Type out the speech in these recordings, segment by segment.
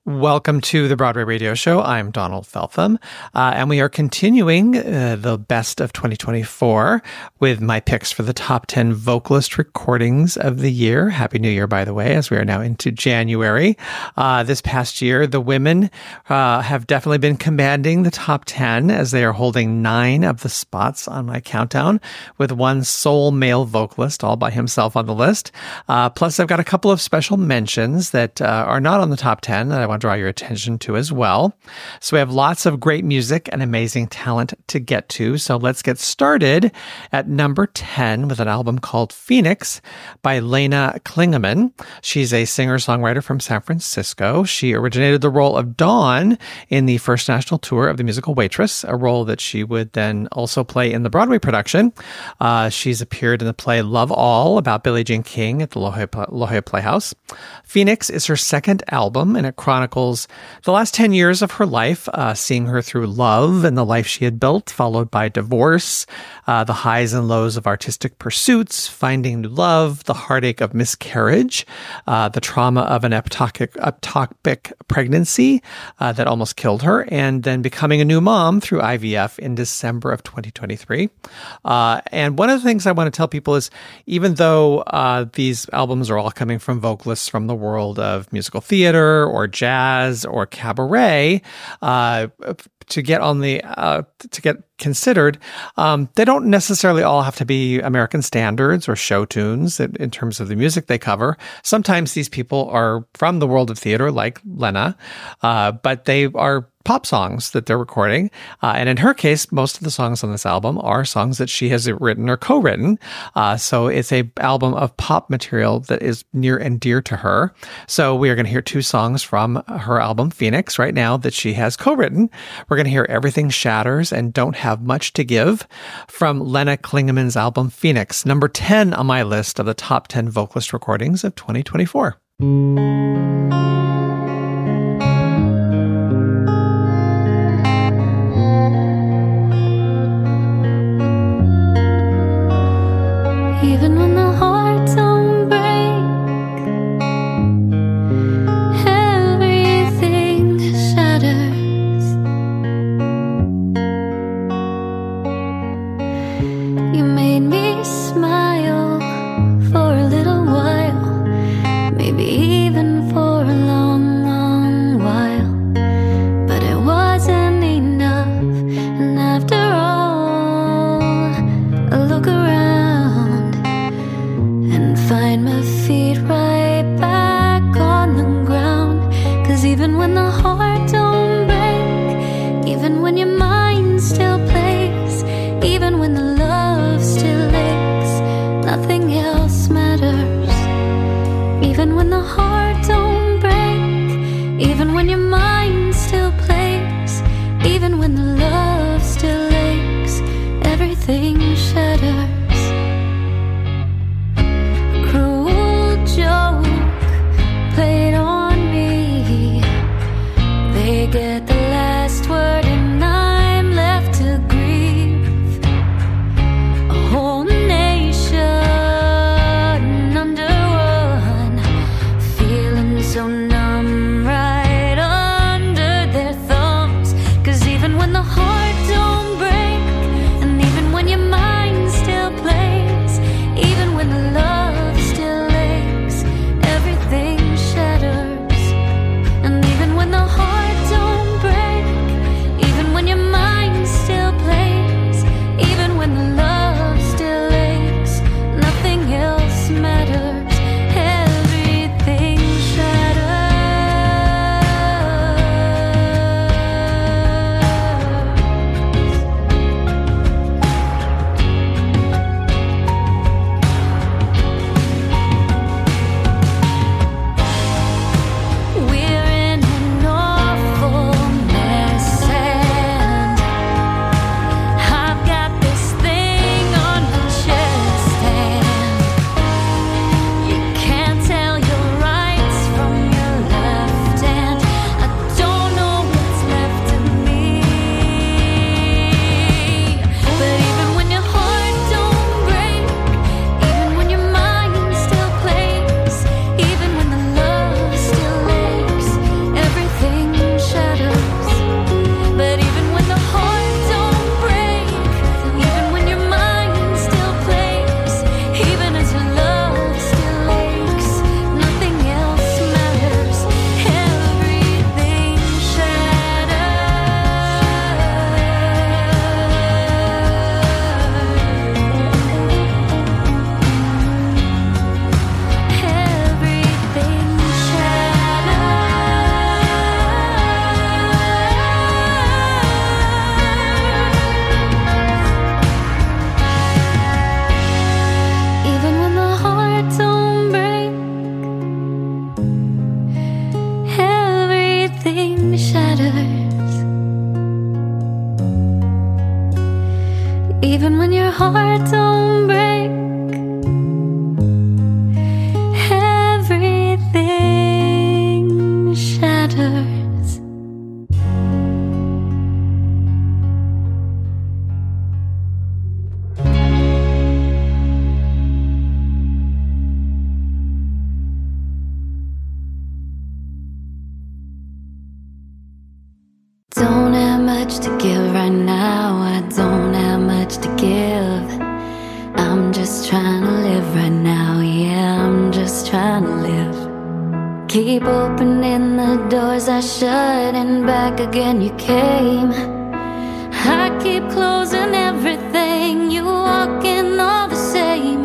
Welcome to the Broadway Radio Show. I'm Donald Feltham, and we are continuing the best of 2024 with my picks for the top 10 vocalist recordings of the year. Happy New Year, by the way, as we are now into January. This past year, the women have definitely been commanding the top 10 as they are holding 9 of the spots on my countdown with one sole male vocalist all by himself on the list. Plus, I've got a couple of special mentions that are not on the top 10 that I want to draw your attention to as well. So we have lots of great music and amazing talent to get to. So let's get started at number 10 with an album called Phoenix by Lena Klingemann. She's a singer-songwriter from San Francisco. She originated the role of Dawn in the first national tour of the musical Waitress, a role that she would then also play in the Broadway production. She's appeared in the play Love All about Billie Jean King at the La Jolla Playhouse. Phoenix is her second album, and it chronicles the last 10 years of her life, seeing her through love and the life she had built, followed by divorce, the highs and lows of artistic pursuits, finding new love, the heartache of miscarriage, the trauma of an ectopic pregnancy that almost killed her, and then becoming a new mom through IVF in December of 2023. And one of the things I want to tell people is, even though these albums are all coming from vocalists from the world of musical theater or jazz or cabaret, to get considered, they don't necessarily all have to be American standards or show tunes in terms of the music they cover. Sometimes these people are from the world of theater, like Lena, but they are pop songs that they're recording. And in her case, most of the songs on this album are songs that she has written or co-written. So it's an album of pop material that is near and dear to her. So we are going to hear 2 songs from her album Phoenix right now that she has co-written. We're going to hear Everything Shatters and Don't Have Much to Give from Lena Klingemann's album Phoenix, number 10 on my list of the top 10 vocalist recordings of 2024. Even when the heart don't break, everything shatters. You made me smile for a little while, maybe even for a long, long while. But it wasn't enough, and after all, I look around and find my feet right back on the ground. 'Cause even when the heart don't break, even when your mind still plays, even when the love still aches, nothing else matters. Even when the heart don't break, even when your mind still plays, even when the love still aches, everything shatters. Joke played on me. They get the last word and I'm left to grieve. A whole nation under one, feeling so numb right under their thumbs. 'Cause even when the heart don't break, and even when your mind still plays, even when the love still everything shatters. And even when the heart don't break, even when your heart don't break, everything shatters. Don't have much to give right now. I don't have much to give. I'm just trying to live right now. Yeah, I'm just trying to live. Keep opening the doors I shut, and back again you came. I keep closing everything. You walk in all the same.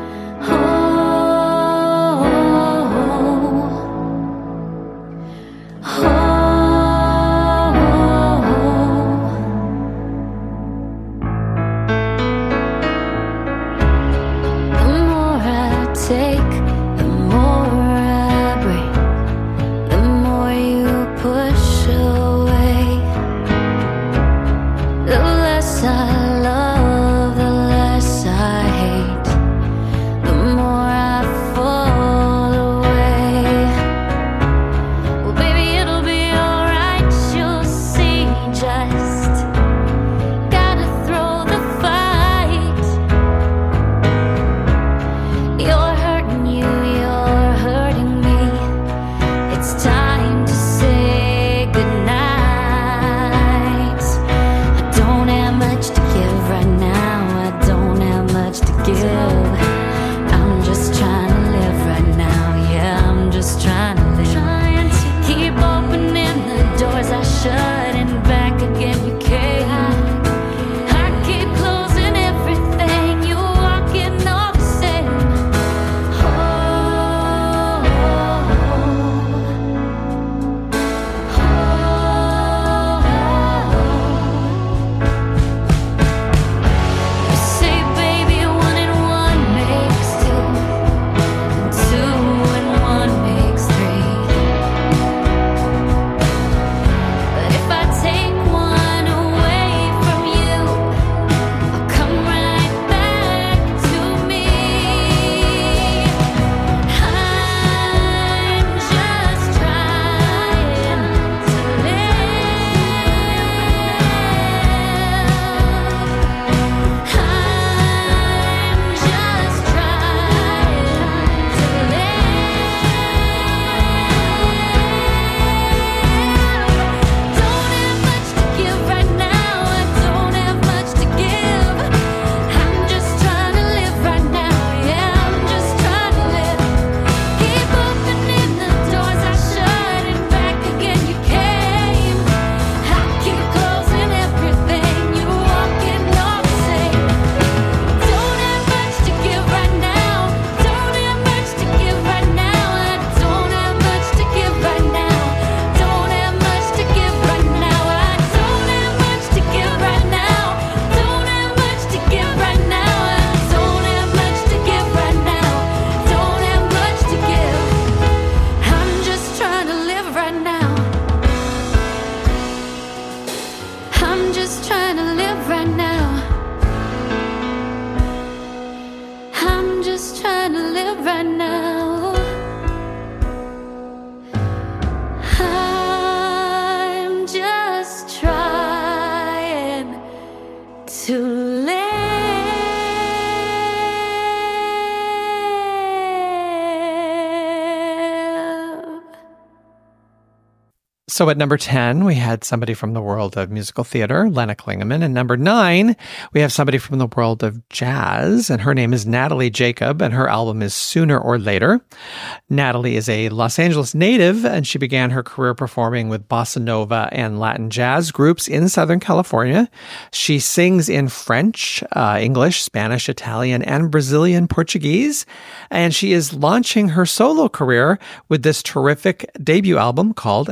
So at number 10, we had somebody from the world of musical theater, Lena Klingemann. And number 9, we have somebody from the world of jazz, and her name is Natalie Jacob, and her album is Sooner or Later. Natalie is a Los Angeles native, and she began her career performing with bossa nova and Latin jazz groups in Southern California. She sings in French, English, Spanish, Italian, and Brazilian Portuguese, and she is launching her solo career with this terrific debut album called, as I said,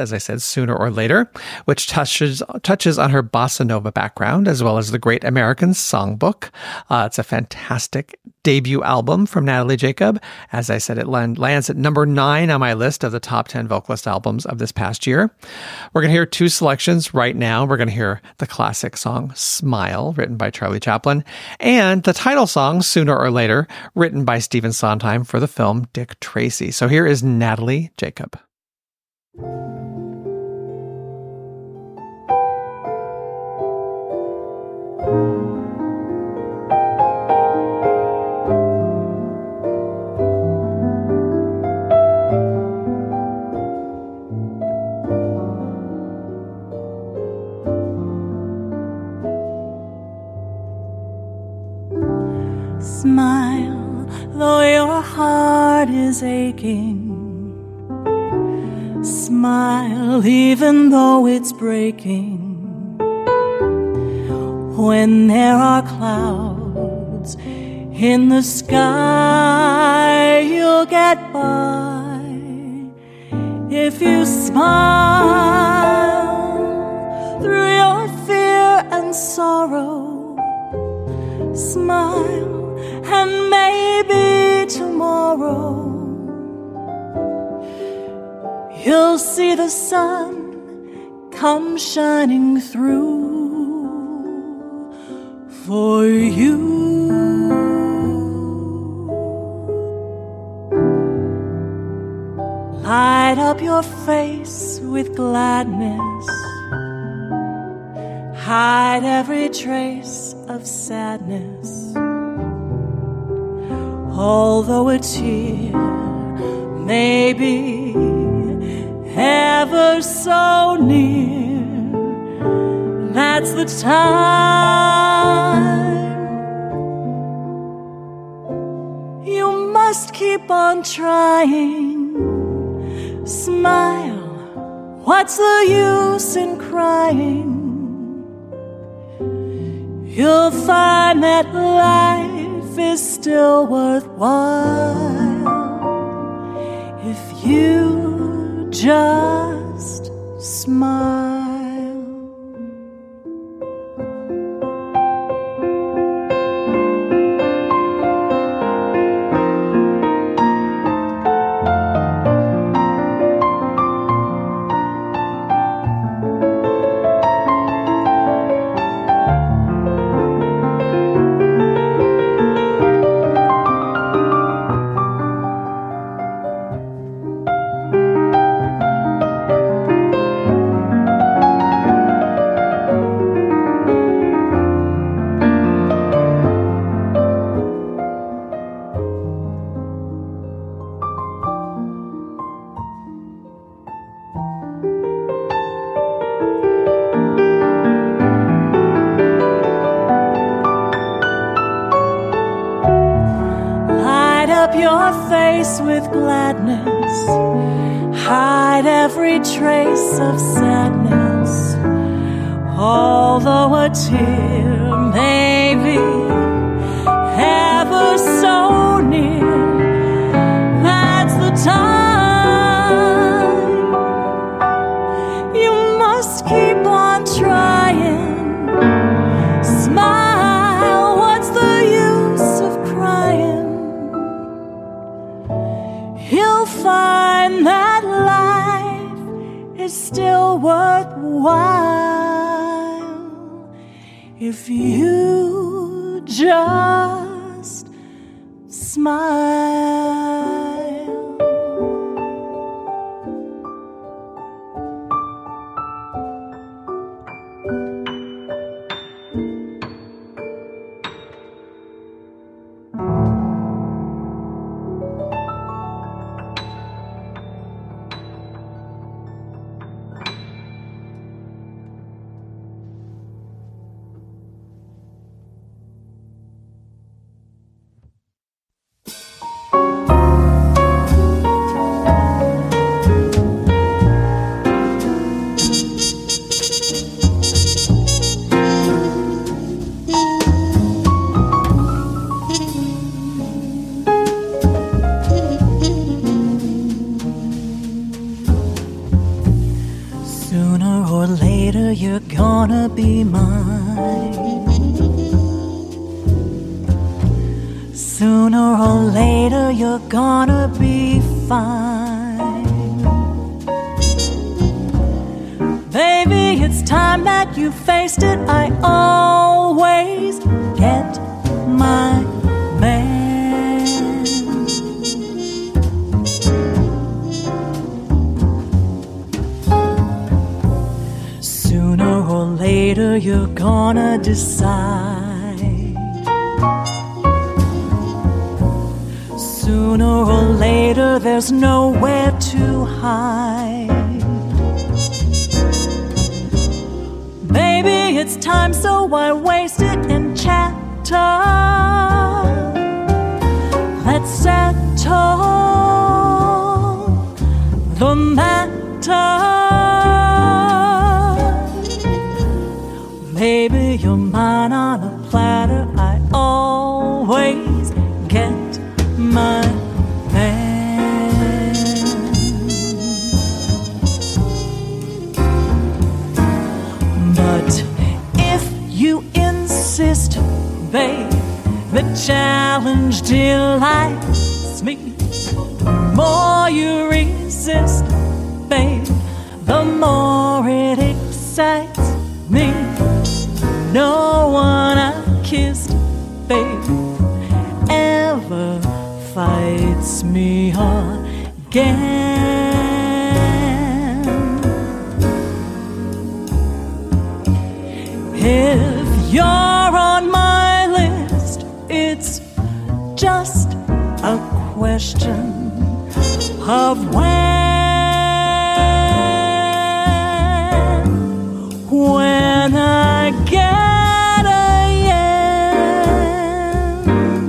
Sooner or Later, which touches on her bossa nova background, as well as the Great American Songbook. It's a fantastic debut album from Natalie Jacob. As I said, it lands at number 9 on my list of the top 10 vocalist albums of this past year. We're going to hear 2 selections right now. We're going to hear the classic song Smile, written by Charlie Chaplin, and the title song Sooner or Later, written by Stephen Sondheim for the film Dick Tracy. So here is Natalie Jacob. Smile, though your heart is aching. Smile, even though it's breaking. When there are clouds in the sky, you'll get by. If you smile through your fear and sorrow, smile. And maybe tomorrow you'll see the sun come shining through for you. Light up your face with gladness. Hide every trace of sadness. Although a tear may be ever so near, that's the time you must keep on trying. Smile, what's the use in crying? You'll find that life is still worthwhile if you just smile. With gladness, hide every trace of sadness. Although a tear may be ever so near, that's the time you must keep on trying. Smile, what's the use of crying? You'll find that life is still worthwhile if you just smile. Sooner or later you're gonna be mine. Sooner or later you're gonna be fine. Baby, it's time that you faced it. I always get my man. Sooner or later you're gonna decide. Sooner or later there's nowhere to hide. Baby, it's time, so why waste it in chatter? Let's settle the matter. Baby, you're mine on a platter. I always get my man. But if you insist, babe, the challenge delights me. The more you resist, babe, the more it excites me. No one I kissed, babe, ever fights me again. If you're on my list, it's just a question of when I get a yes,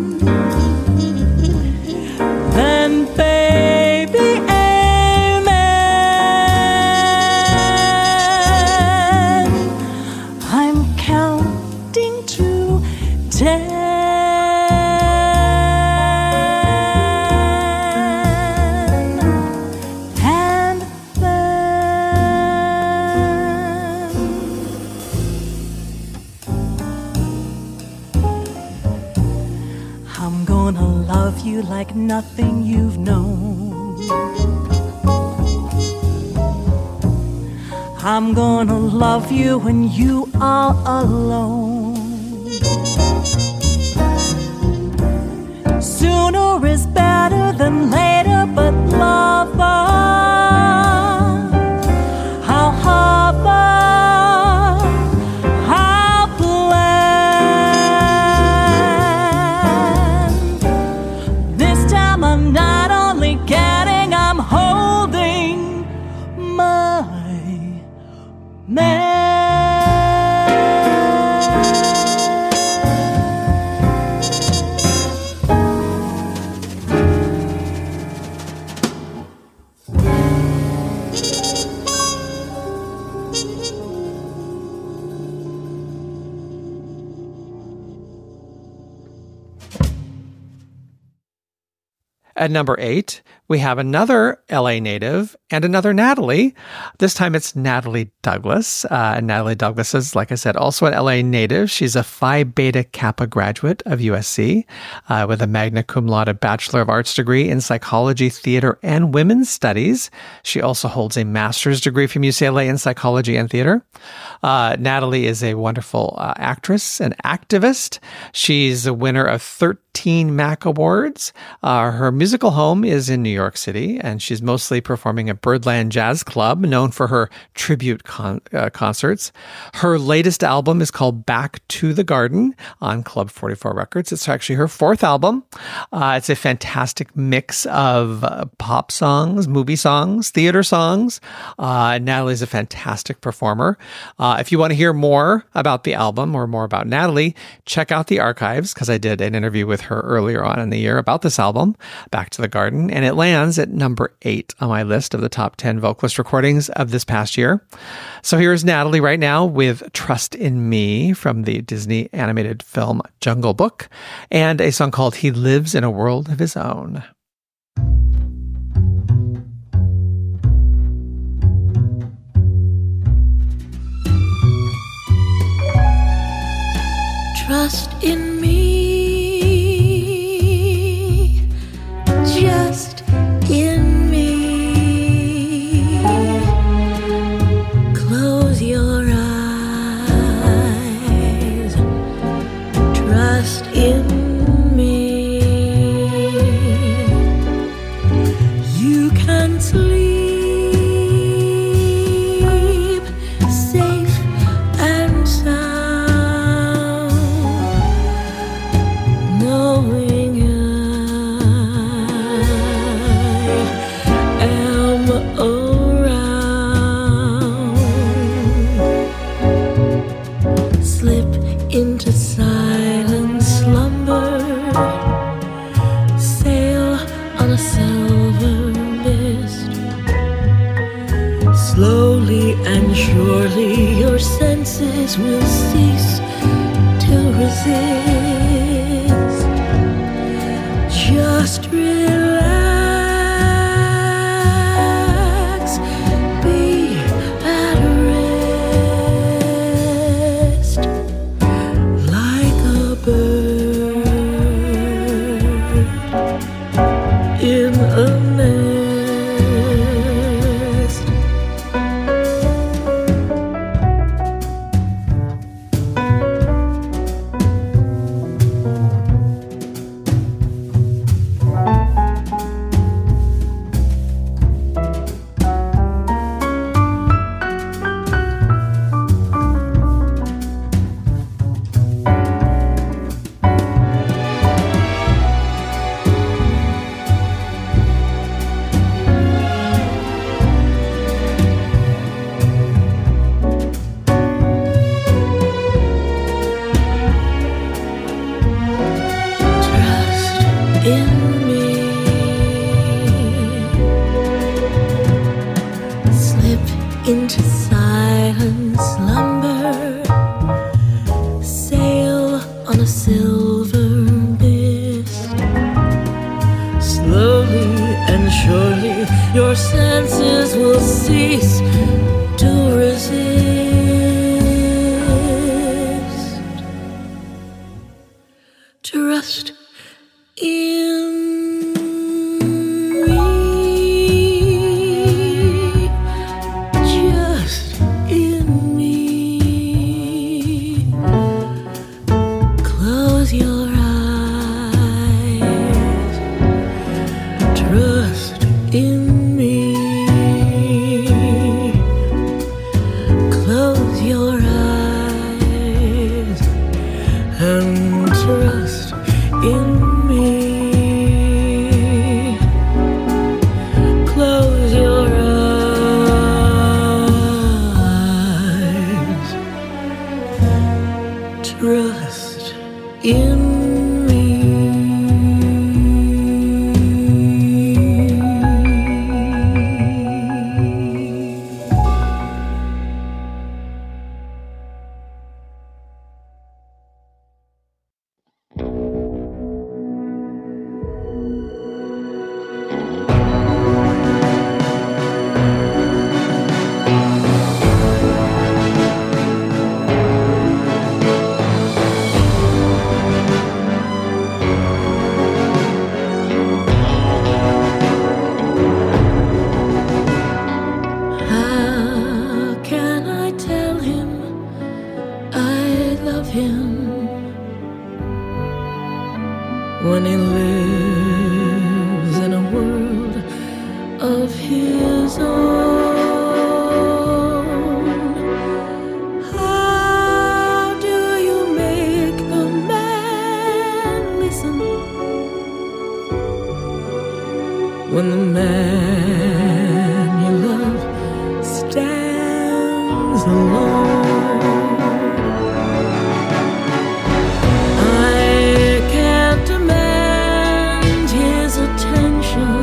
then baby, amen. I'm counting to 10. You like nothing you've known. I'm gonna love you when you are alone. Sooner is better than later, but lover, I'll hover. At number 8, we have another LA native and another Natalie. This time it's Natalie Douglas. Natalie Douglas is, like I said, also an LA native. She's a Phi Beta Kappa graduate of USC with a magna cum laude Bachelor of Arts degree in psychology, theater, and women's studies. She also holds a master's degree from UCLA in psychology and theater. Natalie is a wonderful actress and activist. She's a winner of 13 MAC Awards. Her musical home is in New York City, and she's mostly performing at Birdland Jazz Club, known for her tribute concerts. Her latest album is called Back to the Garden on Club 44 Records. It's actually her 4th album. It's a fantastic mix of pop songs, movie songs, theater songs. Natalie's a fantastic performer. If you want to hear more about the album or more about Natalie, check out the archives, because I did an interview with her earlier on in the year about this album, Back to the Garden, and it lands at number 8 on my list of the top 10 vocalist recordings of this past year. So here's Natalie right now with Trust in Me from the Disney animated film Jungle Book, and a song called He Lives in a World of His Own. Trust in me, just in me. Close your eyes, trust in me. You can sleep safe and sound, knowing I am around. Slip into silent slumber, sail on a silver mist. Slowly and surely your senses will cease to resist. Just relax, be at rest, like a bird in a nest. In me, slip into silent slumber, sail on a silver mist. Slowly and surely your senses will cease to resist. Trust in me, just in me. Close your eyes, trust in me. Close your eyes and trust in me. Close your eyes, trust in me. How can I tell him I love him when he lives in a world of his own? How do you make the man listen when the man you love stands alone? I can't demand his attention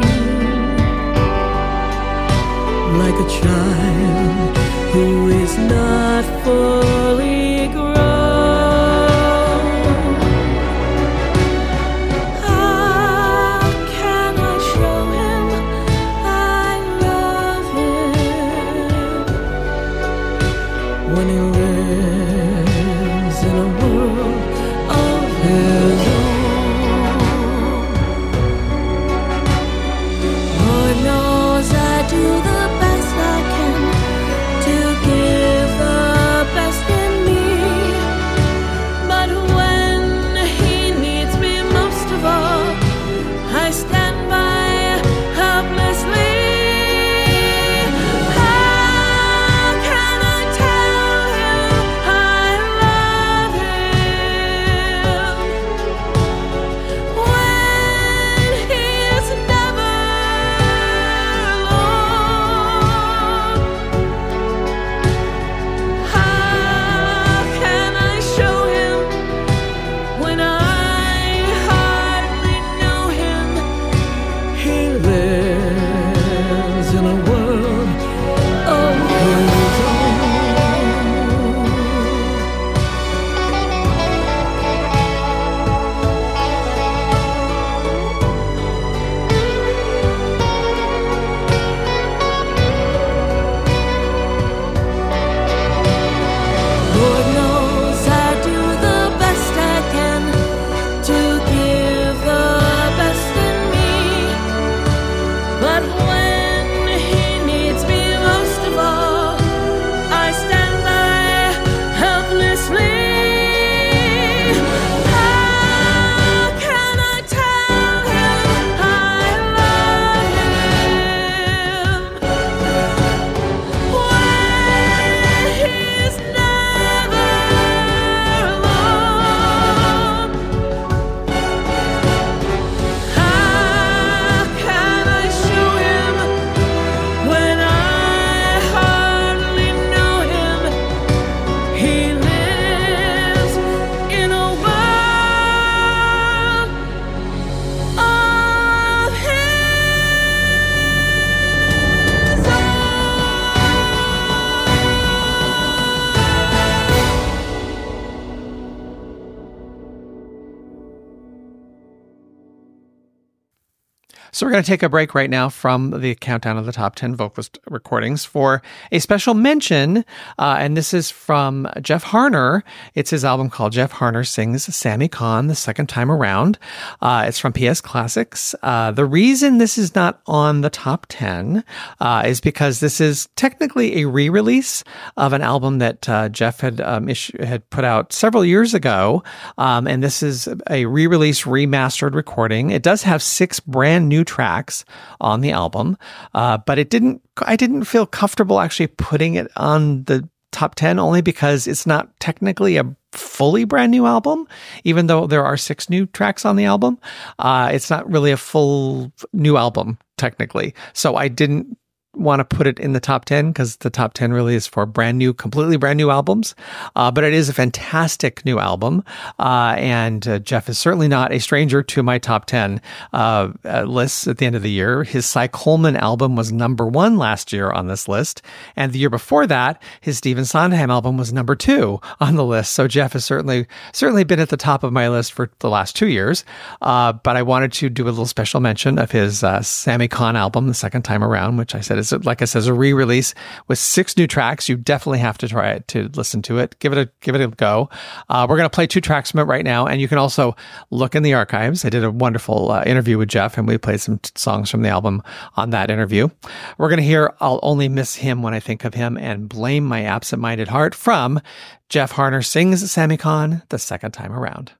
like a child who is not fully grown. How can I show him I love him when he lives in a world So we're going to take a break right now from the countdown of the top 10 vocalist recordings for a special mention, and this is from Jeff Harner. It's his album called Jeff Harner Sings Sammy Kahn the Second Time Around. It's from PS Classics. The reason this is not on the top 10 is because this is technically a re-release of an album that Jeff had put out several years ago, and this is a re-release, remastered recording. It does have 6 brand new tracks on the album, but I didn't feel comfortable actually putting it on the top 10 only because it's not technically a fully brand new album, even though there are 6 new tracks on the album. It's not really a full new album technically. So I didn't want to put it in the top 10 because the top 10 really is for completely brand new albums. But it is a fantastic new album. And Jeff is certainly not a stranger to my top 10 lists at the end of the year. His Cy Coleman album was number 1 last year on this list. And the year before that, his Stephen Sondheim album was number 2 on the list. So Jeff has certainly been at the top of my list for the last 2 years. But I wanted to do a little special mention of his Sammy Kahn album the second time around, which I said is, like I said, a re-release with 6 new tracks. You definitely have to try it to listen to it. Give it a go. We're going to play 2 tracks from it right now, and you can also look in the archives. I did a wonderful interview with Jeff, and we played some songs from the album on that interview. We're going to hear I'll Only Miss Him When I Think of Him and Blame My Absent-Minded Heart from Jeff Harner Sings Sammy Kahn the Second Time Around.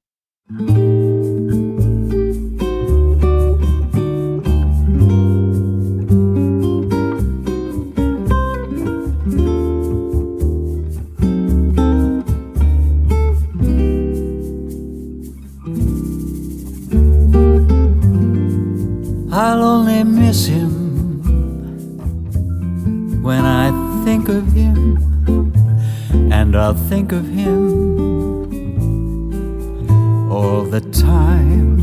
I'll only miss him when I think of him, and I'll think of him all the time.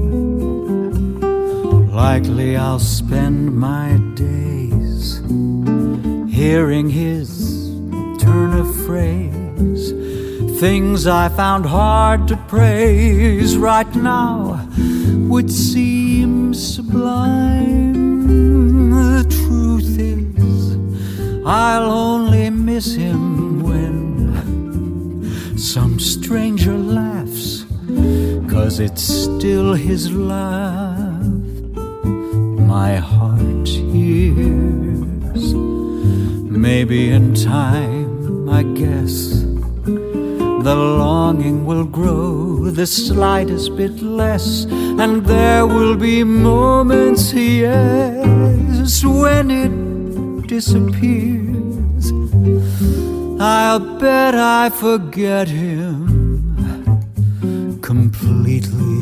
Likely I'll spend my days hearing his turn of phrase, things I found hard to praise right now would seem sublime. The truth is, I'll only miss him when some stranger laughs, 'cause it's still his laugh my heart hears. Maybe in time, I guess, the longing will grow the slightest bit less, and there will be moments, yes, when it disappears. I'll bet I forget him completely.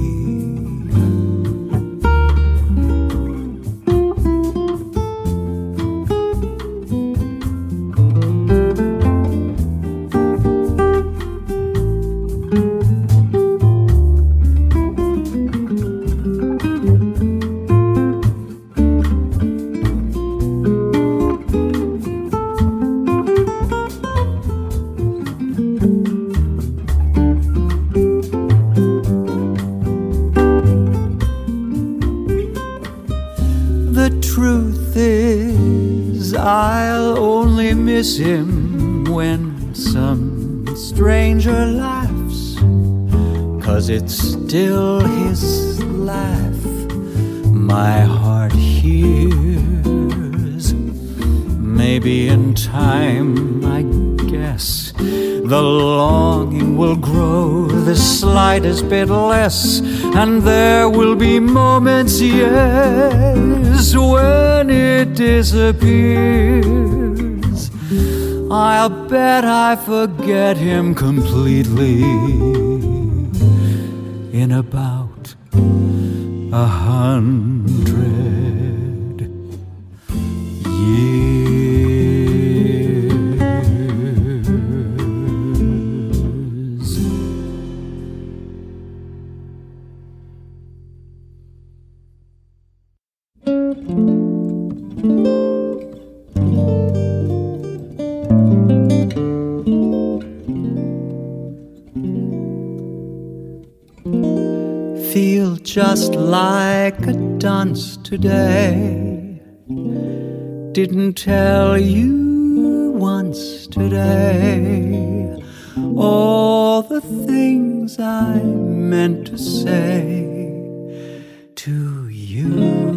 Him when some stranger laughs, 'cause it's still his laugh my heart hears. Maybe in time, I guess, the longing will grow the slightest bit less, and there will be moments, yes, when it disappears. I'll bet I forget him completely in about 100 years. Feel just like a dance today? Didn't tell you once today all the things I meant to say to you.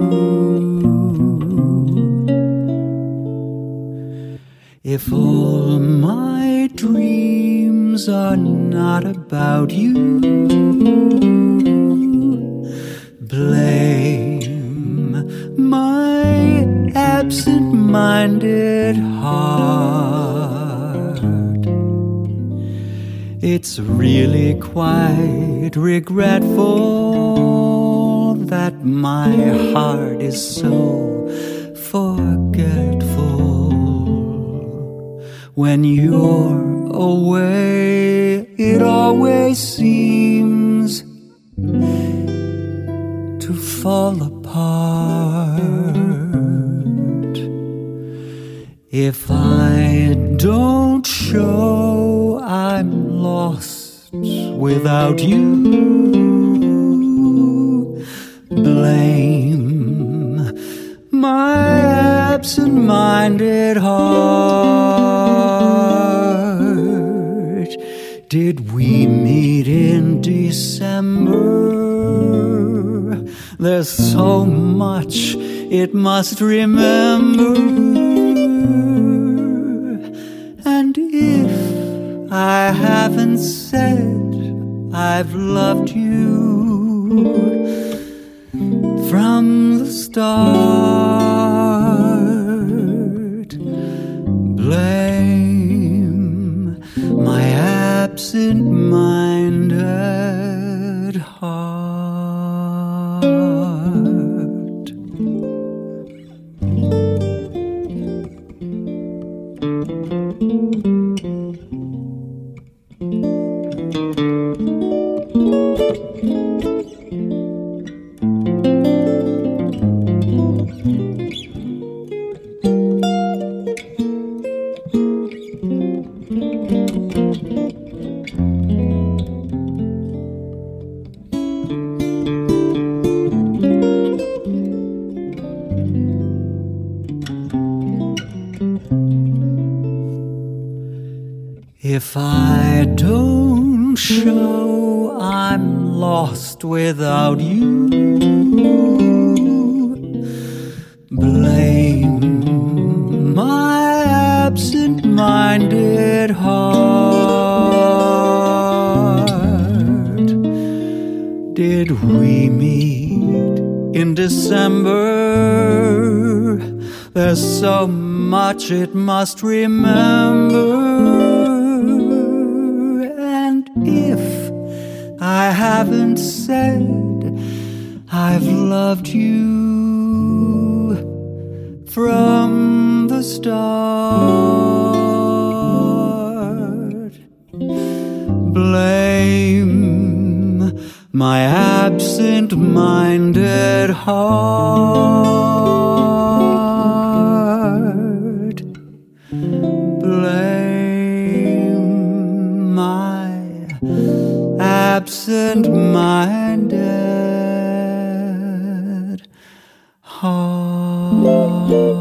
If all my dreams are not about you, blame my absent-minded heart. It's really quite regretful that my heart is so forgetful. When you're away, it always seems to fall apart. If I don't show, I'm lost without you. Blame my absent-minded heart. Did we meet in December? There's so much it must remember. And if I haven't said I've loved you from the start, blame my absent-minded heart. If I don't show, I'm lost without you. Blame my absent-minded heart. Did we meet in December? There's so much it must remember. If I haven't said I've loved you from the start, blame my absent-minded heart. Blame my absent-minded heart.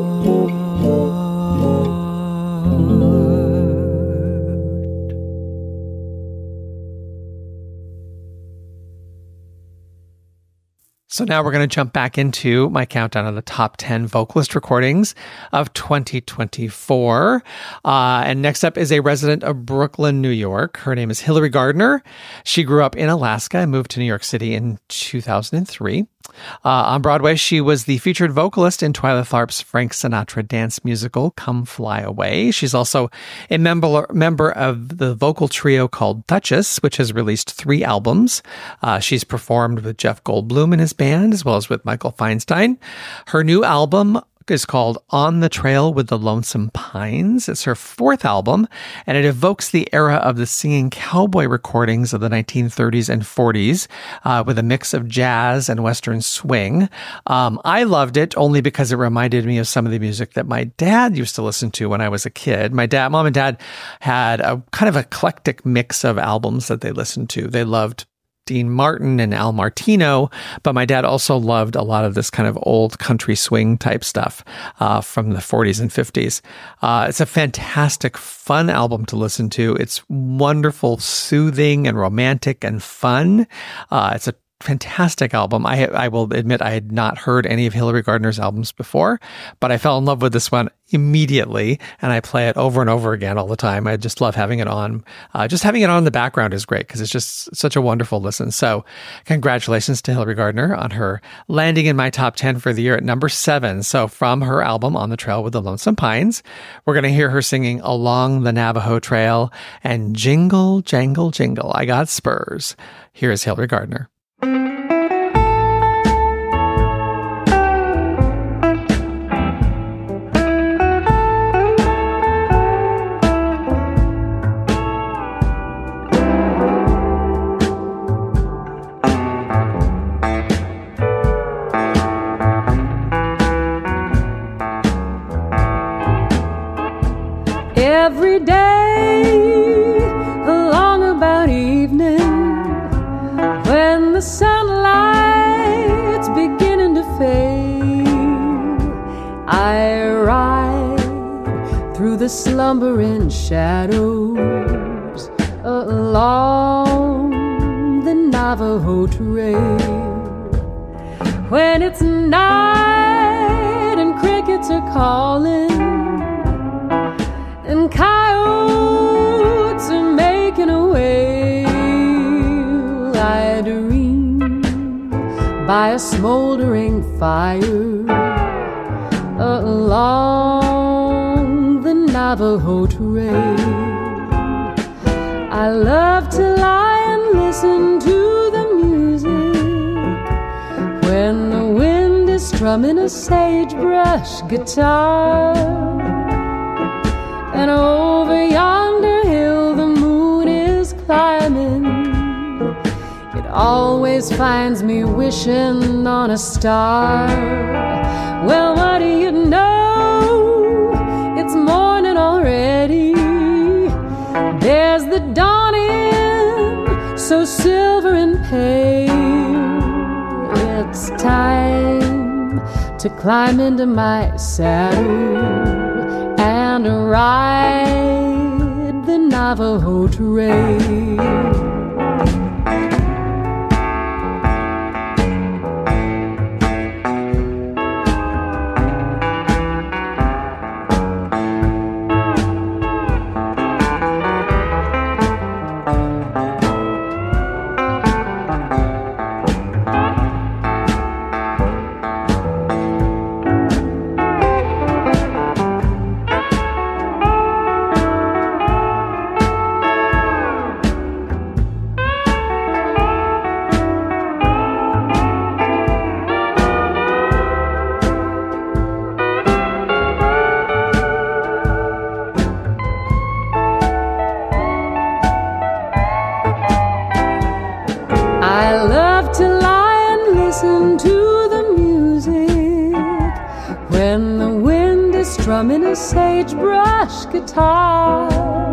So now we're going to jump back into my countdown of the top 10 vocalist recordings of 2024. And next up is a resident of Brooklyn, New York. Her name is Hillary Gardner. She grew up in Alaska and moved to New York City in 2003. On Broadway, she was the featured vocalist in Twyla Tharp's Frank Sinatra dance musical, Come Fly Away. She's also a member of the vocal trio called Duchess, which has released 3 albums. She's performed with Jeff Goldblum and his band, as well as with Michael Feinstein. Her new album is called On the Trail with the Lonesome Pines. It's her 4th album, and it evokes the era of the singing cowboy recordings of the 1930s and 40s with a mix of jazz and Western swing. I loved it only because it reminded me of some of the music that my dad used to listen to when I was a kid. Mom and dad had a kind of eclectic mix of albums that they listened to. They loved Dean Martin and Al Martino, but my dad also loved a lot of this kind of old country swing type stuff from the 40s and 50s. It's a fantastic, fun album to listen to. It's wonderful, soothing and romantic and fun. It's a fantastic album. I will admit I had not heard any of Hilary Gardner's albums before, but I fell in love with this one immediately, and I play it over and over again all the time. I just love having it on. Just having it on in the background is great because it's just such a wonderful listen. So congratulations to Hilary Gardner on her landing in my top 10 for the year at number 7. So from her album On the Trail with the Lonesome Pines, we're going to hear her singing Along the Navajo Trail and Jingle, Jangle, Jingle, I Got Spurs. Here is Hilary Gardner. Every day along about evening, when the sunlight's beginning to fade, I ride through the slumbering shadows along the Navajo Trail. When it's night and crickets are calling and coyotes are making a wail, I dream by a smoldering fire along the Navajo Trail. I love to lie and listen to the music when the wind is strumming a sagebrush guitar. And over yonder hill the moon is climbing. It always finds me wishing on a star. Well, what do you know? It's morning already. There's the dawning, so silver and pale. It's time to climb into my saddle and ride the Navajo Trail. Strumming a sagebrush guitar,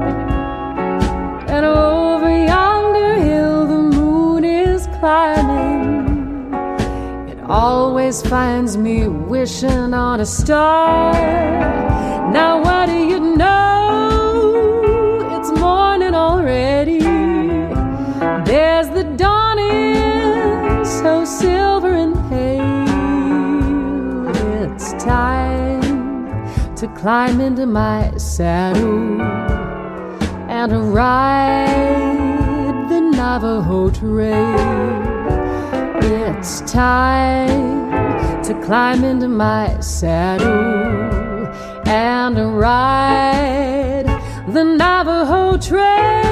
and over yonder hill the moon is climbing. It always finds me wishing on a star. Now what do you know? It's morning already. There's the dawning, so silver and pale. It's time to climb into my saddle and ride the Navajo Trail. It's time to climb into my saddle and ride the Navajo Trail.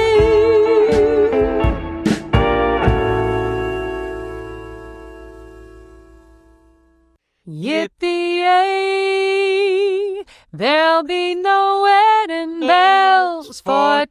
Yippee-yay, there'll be no wedding bells for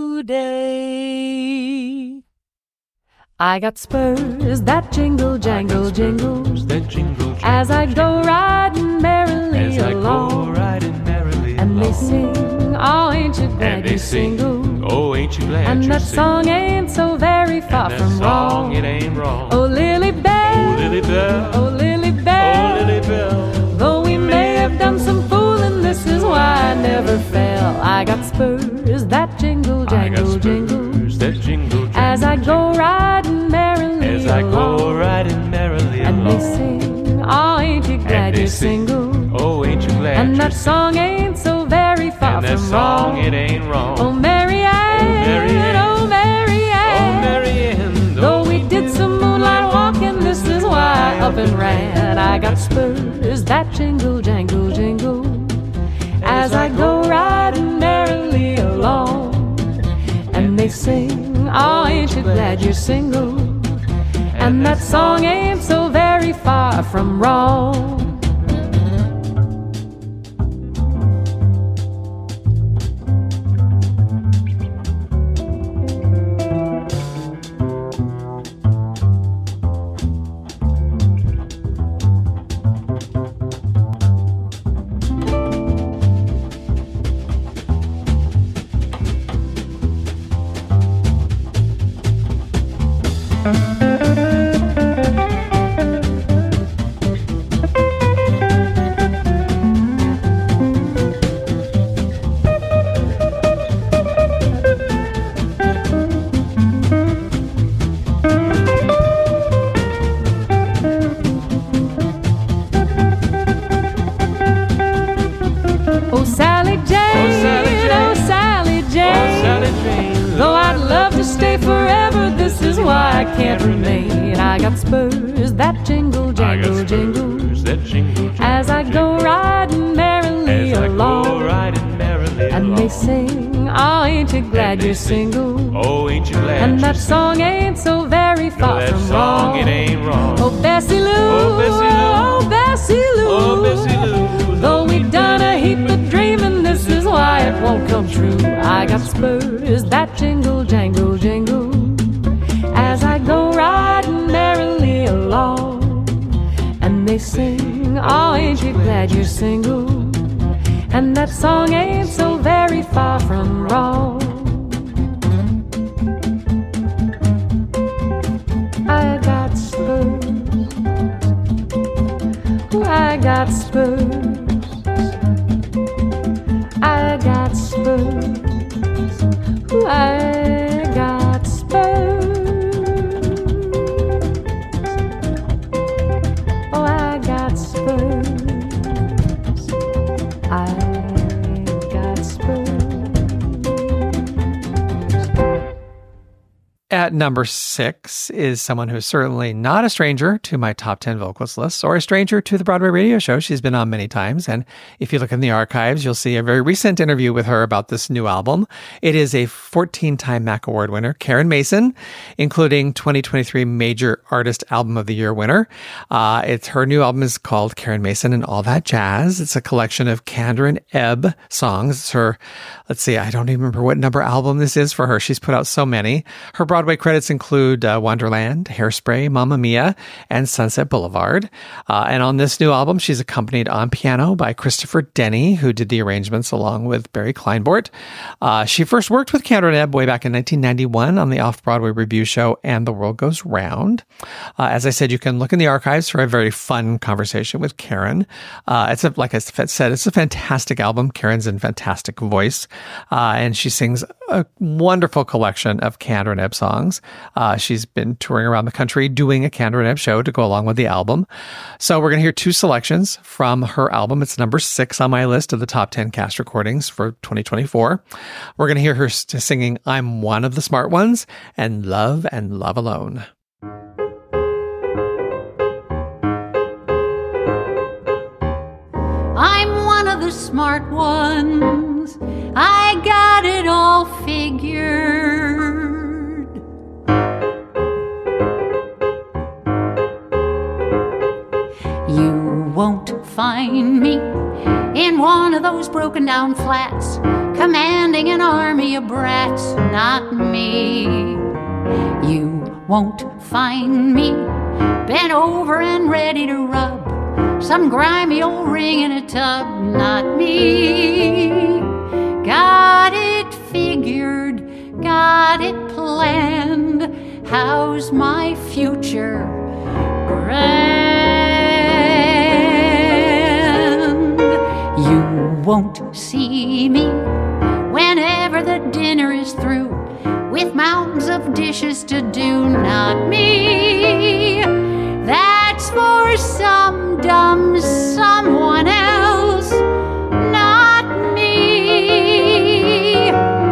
today. I got spurs that jingle, jangle, jingle, as I go riding merrily along. And they sing, oh, ain't you glad you're single? Oh, ain't you glad and you're that single? song ain't so very far and from that song, wrong. It ain't wrong. Oh, Lily Bell, Oh, Lily Bell, oh, Lily Bell, oh, Lily Bell. though we may have done some fooling, this is why I never fell. I got spurs that jingle, jangle, jingle, that jingle, jangle, as I go riding merrily as I along. go riding merrily And along. they sing, oh, ain't you glad they you're sing, single? Oh, ain't you glad And you're that song ain't so very far and that from song, wrong. It ain't wrong. Oh, Mary Ann, oh, Mary Ann, oh, Mary Ann, though we did some moonlight walking, this is why I up and ran. I got spurs that jingle, jangle, jingle, as I go riding merrily along. And they sing, oh, ain't you glad you're single? And that song ain't so very far from wrong. Oh, Sally Jane, oh, Sally Jane, Sally Jane, though I'd love to stay forever, this is why I can't remain. I got spurs that jingle, jangle, jingle, that jingle, as I go riding merrily as I along. go riding merrily And along. they sing, oh, ain't you glad you're single? Oh, ain't you glad And you're that song ain't so very far that from song, wrong. It ain't wrong. Oh, Bessie Lou, Oh, Bessie Lou, oh, Bessie Lou, oh, Bessie Lou, though we've done a heap of dreaming, this is why it won't come true. I got spurs that jingle, jangle, jingle, as I go riding merrily along. And they sing, oh, ain't you glad you're single? And that song ain't so very far from wrong. I got spurs, I got spurs, I got spurs, I got spurs, oh, I got spurs, I got spurs. At number 6 is someone who's certainly not a stranger to my top 10 vocalist lists or a stranger to the Broadway radio show. She's been on many times. And if you look in the archives, you'll see a very recent interview with her about this new album. It is a 14-time MAC Award winner, Karen Mason, including 2023 Major Artist Album of the Year winner. Her new album is called Karen Mason and All That Jazz. It's a collection of Kander and Ebb songs. It's her, let's see, I don't even remember what number album this is for her. She's put out so many. Her Broadway credits include Wonderland, Hairspray, Mamma Mia, and Sunset Boulevard. And on this new album, she's accompanied on piano by Christopher Denny, who did the arrangements along with Barry Kleinbort. She first worked with Kander and Ebb way back in 1991 on the Off-Broadway review show And the World Goes Round. As I said, you can look in the archives for a very fun conversation with Karen. Like I said, it's a fantastic album. Karen's in fantastic voice, and she sings a wonderful collection of Kander and Ebb songs. She's been touring around the country doing a Kander and Ebb show to go along with the album. So we're going to hear two selections from her album. It's number 6 on my list of the top 10 cast recordings for 2024. We're going to hear her singing I'm One of the Smart Ones and Love Alone. I'm one of the smart ones. I got it all figured. You won't find me in one of those broken down flats, commanding an army of brats, not me. You won't find me bent over and ready to rub some grimy old ring in a tub, not me. Got it figured, got it planned. How's my future? Grand. You won't see me whenever the dinner is through, with mountains of dishes to do, not me. That's for some dumb someone else, not me.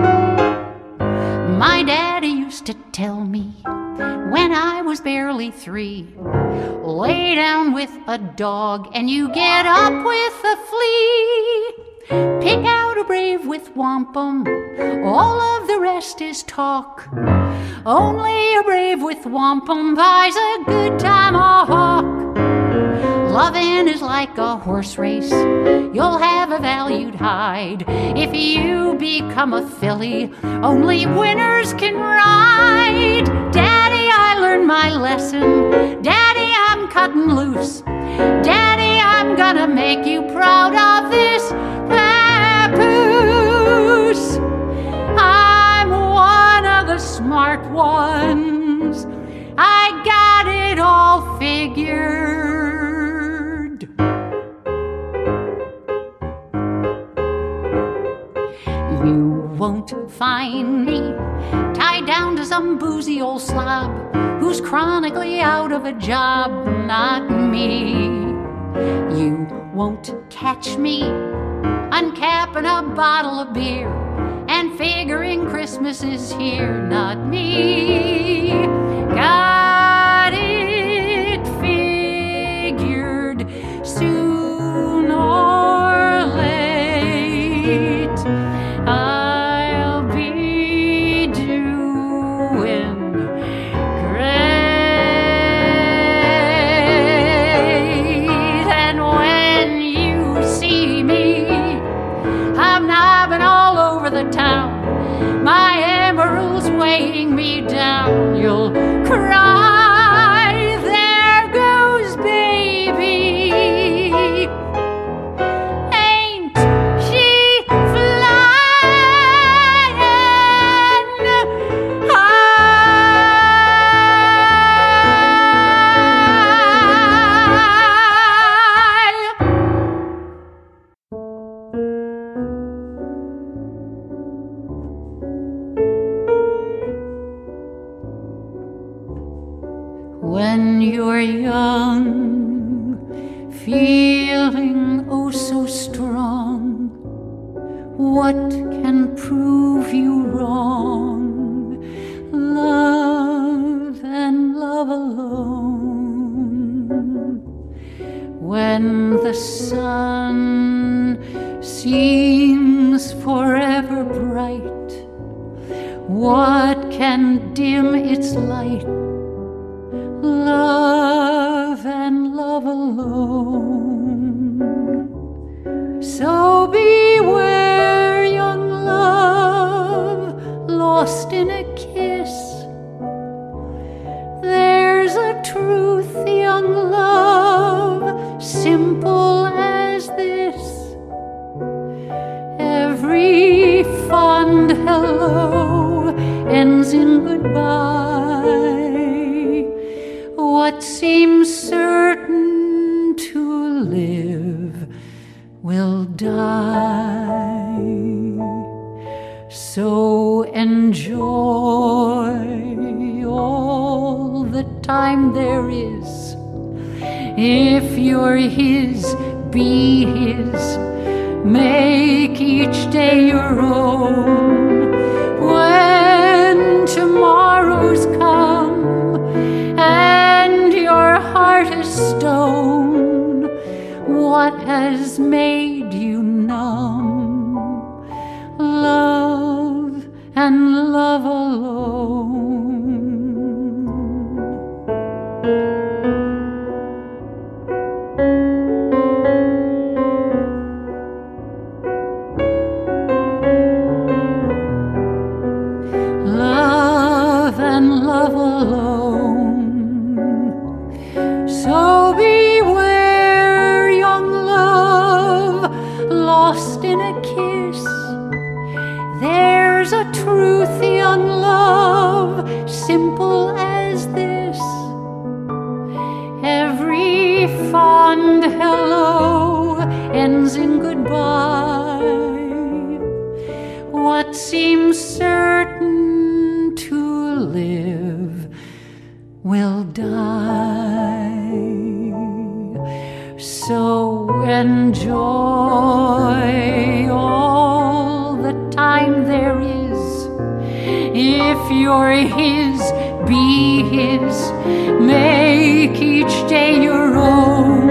My daddy used to tell me when I was barely 3, lay down with a dog and you get up with a flea. Pick out a brave with wampum, all of the rest is talk. Only a brave with wampum buys a good time a hawk. Loving is like a horse race, you'll have a valued hide. If you become a filly, only winners can ride. Daddy, I learned my lesson. Daddy, I'm cutting loose. Daddy, I'm gonna make you proud of this papoose. I'm one of the smart ones. I got it all figured. You won't find me tied down to some boozy old slob who's chronically out of a job, not me. You won't catch me uncapping a bottle of beer and figuring Christmas is here, not me. Got it figured, soon or late I'll be doing great. And when you see me, I'm knobbing all over the town, my emerald's weighing me down. You'll cry, there goes baby. Ain't she flying high? When you're young, feeling oh so strong, what can prove you wrong? Love and love alone. When the sun seems forever bright, what can dim its light? Love and love alone. So beware, young love, lost in a kiss. There's a truth, young love, simple as this. Every fond hello ends in goodbye. What seems certain to live will die. So enjoy all the time there is. If you're his, be his. Make each day your own. When tomorrow's come and your heart is stone, what has made you numb? Love and love alone. Love and love alone. So beware, there's a truth, young love, simple as this. Every fond hello ends in goodbye. What seems certain to live will die. So enjoy all the time there is. If you're his, be his. Make each day your own.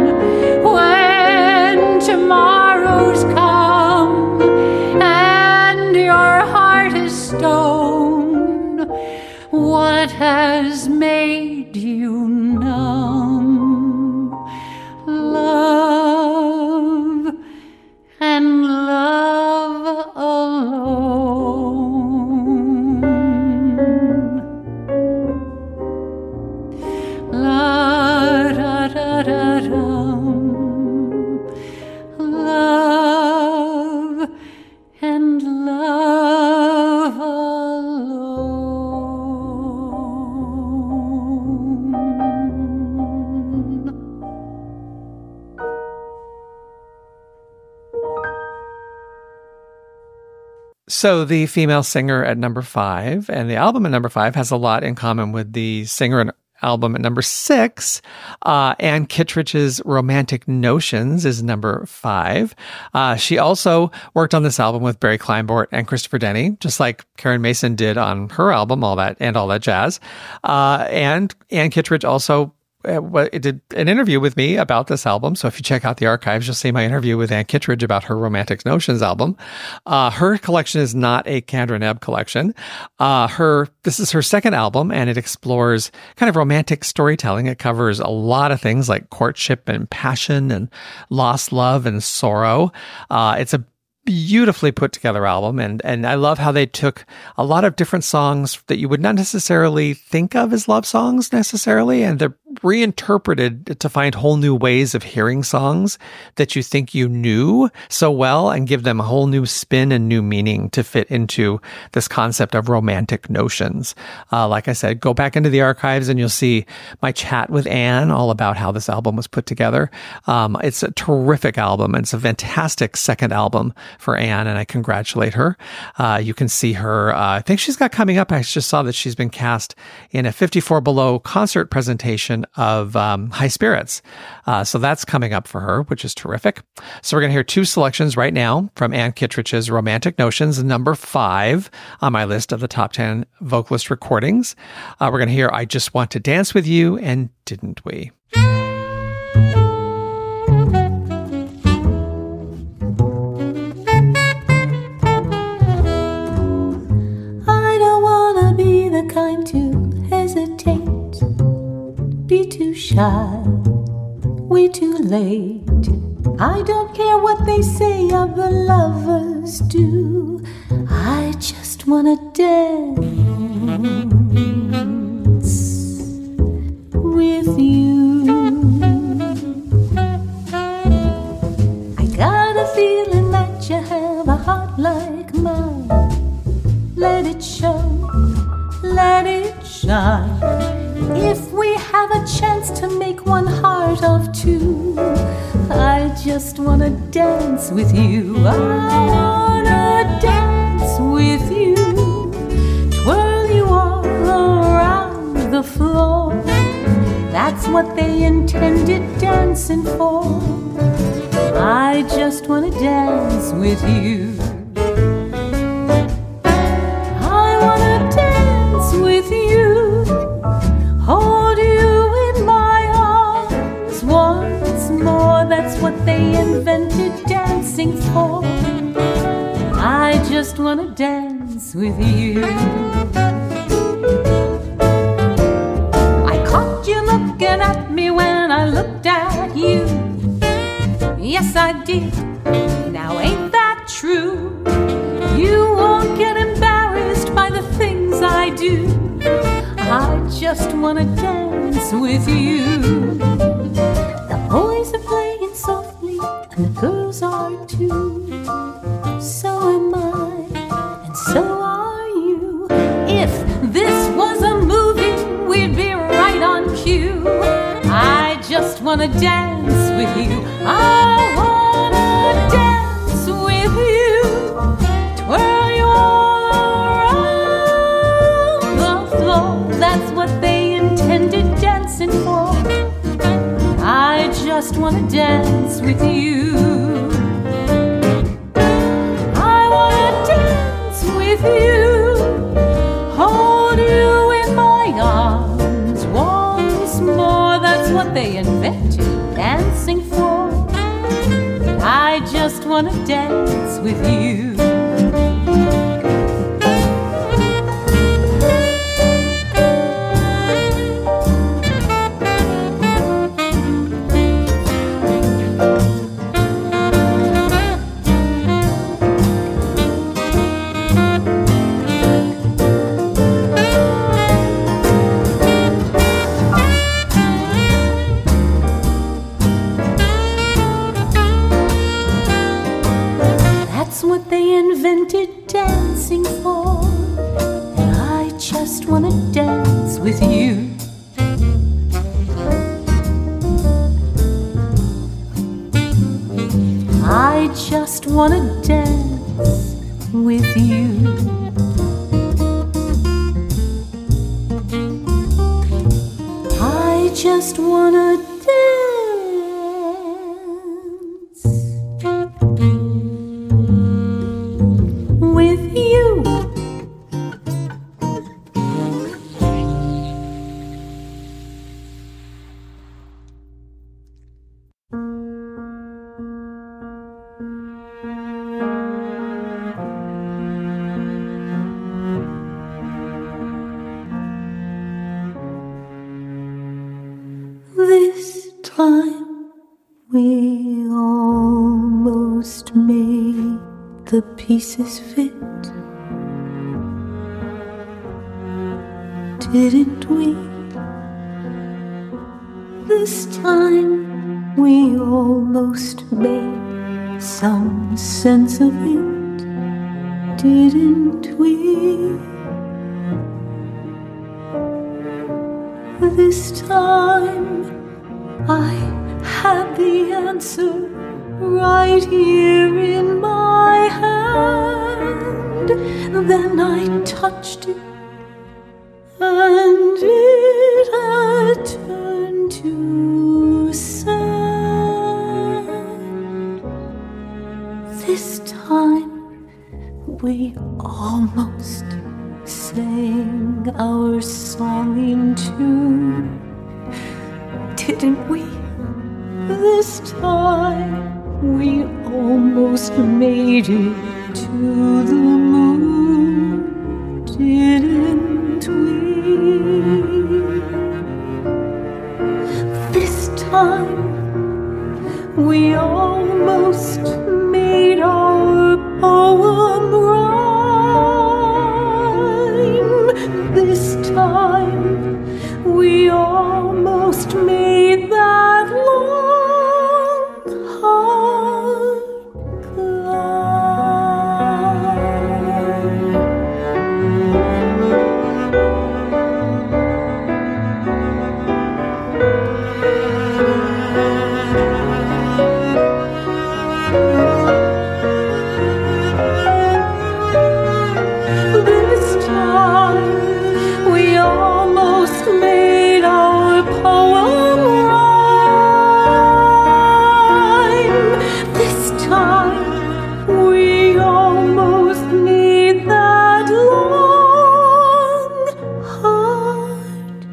When tomorrow's come and your heart is stone, what has made you numb? Love and love alone. La da da da dum. Love and love alone. So the female singer at number 5 and the album at number 5 has a lot in common with the singer and album at number 6. Anne Kittredge's Romantic Notions is number 5. She also worked on this album with Barry Kleinbort and Christopher Denny, just like Karen Mason did on her album, All That Jazz. And Anne Kittredge also did an interview with me about this album. So if you check out the archives, you'll see my interview with Anne Kittredge about her Romantic Notions album. Her collection is not a Kandra Nebb collection. This is her second album, and it explores kind of romantic storytelling. It covers a lot of things like courtship and passion and lost love and sorrow. It's a beautifully put together album, and I love how they took a lot of different songs that you would not necessarily think of as love songs necessarily, and they're reinterpreted to find whole new ways of hearing songs that you think you knew so well and give them a whole new spin and new meaning to fit into this concept of romantic notions. Like I said, go back into the archives and you'll see my chat with Anne all about how this album was put together. It's a terrific album. It's a fantastic second album for Anne, and I congratulate her. You can see her, I think she's got coming up, I just saw that she's been cast in a 54 Below concert presentation of High Spirits. So that's coming up for her, which is terrific. So we're going to hear 2 selections right now from Anne Kittredge's Romantic Notions, number 5 on my list of the top 10 vocalist recordings. We're going to hear I Just Want to Dance With You and Didn't We? Kind to hesitate, be too shy, way too late. I don't care what they say other lovers do. I just wanna dance with you. I got a feeling that you have a heart like mine. Let it show. Let it shine. If we have a chance to make one heart of two, I just wanna dance with you. I wanna dance with you. Twirl you all around the floor. That's what they intended dancing for. I just wanna dance with you. With you, hold you in my arms once more. That's what they invented dancing for. I just wanna dance with you. I caught you looking at me when I looked at you. Yes, I did. Now ain't that true? You won't get embarrassed by the things I do. I just wanna dance with you. The boys are playing softly and the girls are too. So am I, and so wanna dance with you. I wanna dance with you. Twirl you all around the floor. That's what they intended dancing for. I just wanna dance with you. I wanna dance with you. Hold you in my arms once more. That's what they invented dancing for. I just wanna dance with you. Dancing for, and I just wanna dance with you. I just wanna dance with you. I just wanna dance with you. This time we almost made the pieces fit. Didn't we? This time we almost made some sense of it. Didn't we? This time I had the answer right here in my hand. Then I touched it, and it had turned to sand. This time we almost sang our song in tune. Didn't we? This time we almost made it to the moon. Didn't we? This time we almost made our poem rhyme. This time we almost made that long, hard This time we almost made our poem rhyme. This time we almost made that long, hard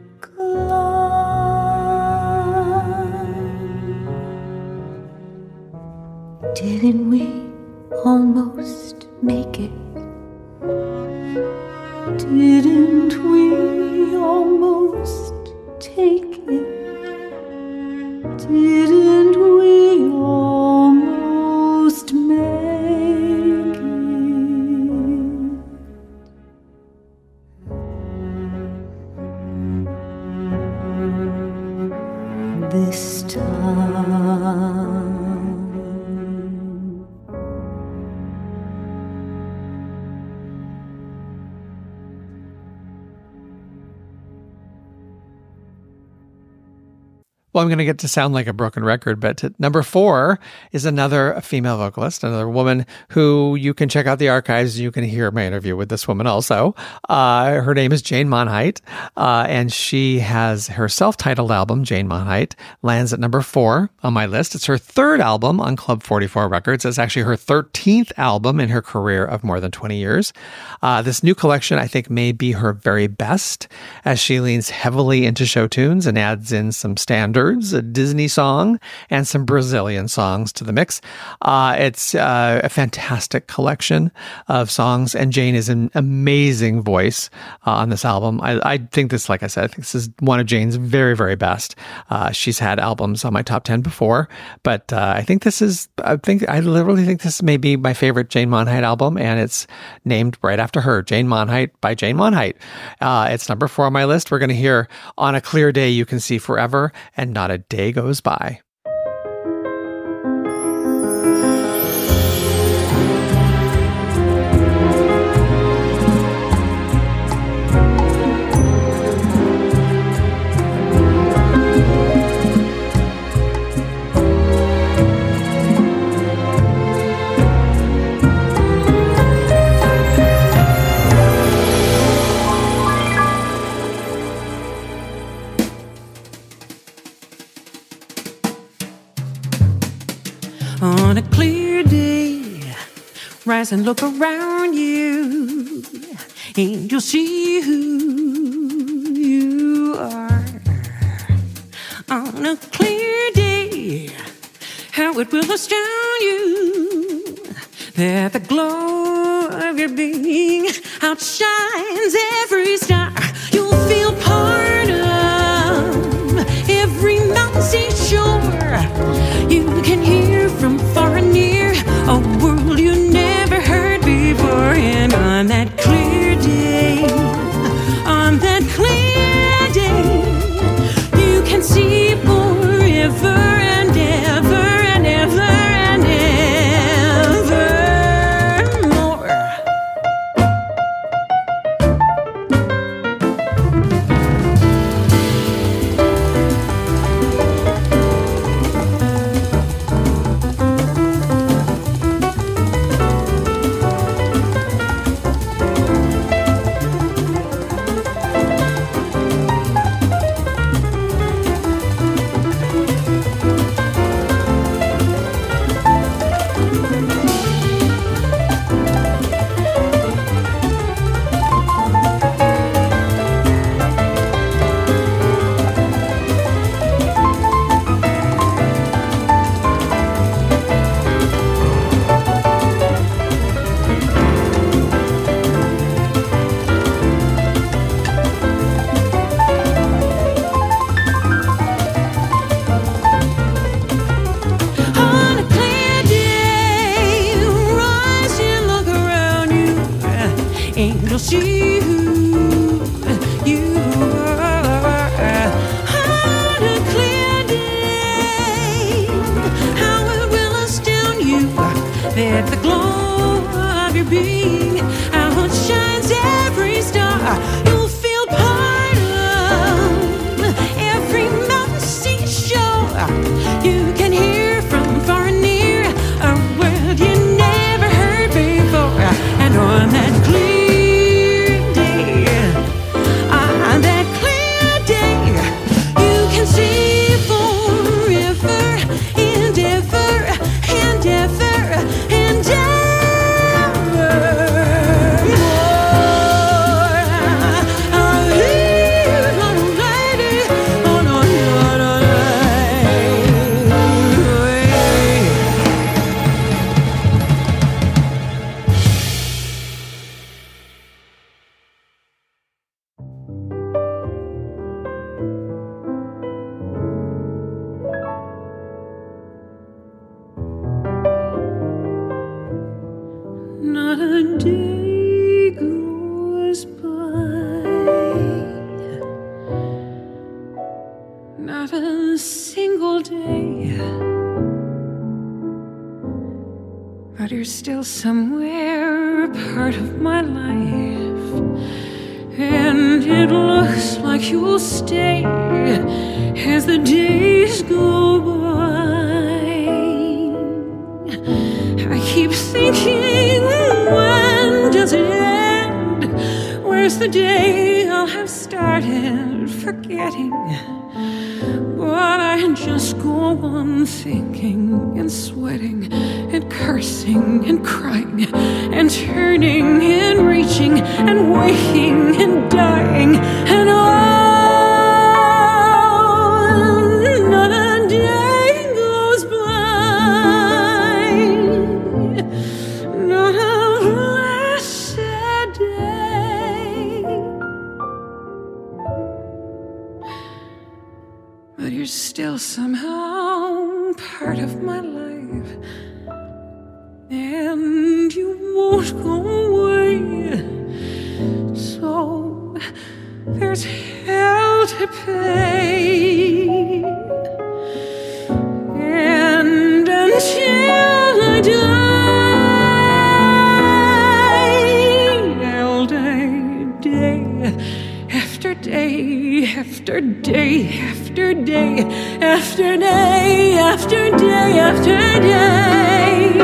climb. Didn't we almost make it? Didn't we almost take it? Didn't we almost make it? This time. Well, I'm going to get to sound like a broken record, but number 4 is another female vocalist, another woman who you can check out the archives. You can hear my interview with this woman also. Her name is Jane Monheit, and she has her self-titled album, Jane Monheit, lands at number 4 on my list. It's her 3rd album on Club 44 Records. It's actually her 13th album in her career of more than 20 years. This new collection, I think, may be her very best, as she leans heavily into show tunes and adds in some standards, a Disney song, and some Brazilian songs to the mix. It's a fantastic collection of songs, and Jane is an amazing voice on this album. I think this, like I said, I think this is one of Jane's very, very best. She's had albums on my top 10 before, but I literally think this may be my favorite Jane Monheit album, and it's named right after her, Jane Monheit by Jane Monheit. It's number 4 on my list. We're going to hear On a Clear Day You Can See Forever and Not a Day Goes By. On a clear day, rise and look around you, and you'll see who you are. On a clear day, how it will astound you that the glow of your being outshines every star. You'll feel part of every mountain seashore. You can hear from far and near a world you never heard before. And on that clear day, on that clear day, you can see forever and ever and ever and ever more. You'll see who you are. On a clear day, how it will astound you that the glow of your being outshines every star. You'll feel part of every mountain, seashore. You can hear from far and near a world you never heard before. And on that clear not a day goes by, not a single day, but you're still somewhere a part of my life, and it looks like you'll stay as the days go by. I keep thinking, when does it end? Where's the day I'll have started forgetting? But I just go on thinking and sweating and cursing and crying and turning and reaching and waking and dying and not a day goes by, not a blessed day. But you're still somehow part of my life, and you won't go away. So there's hell to pay, and until I die, I'll die day after day after day after day after day after day after day.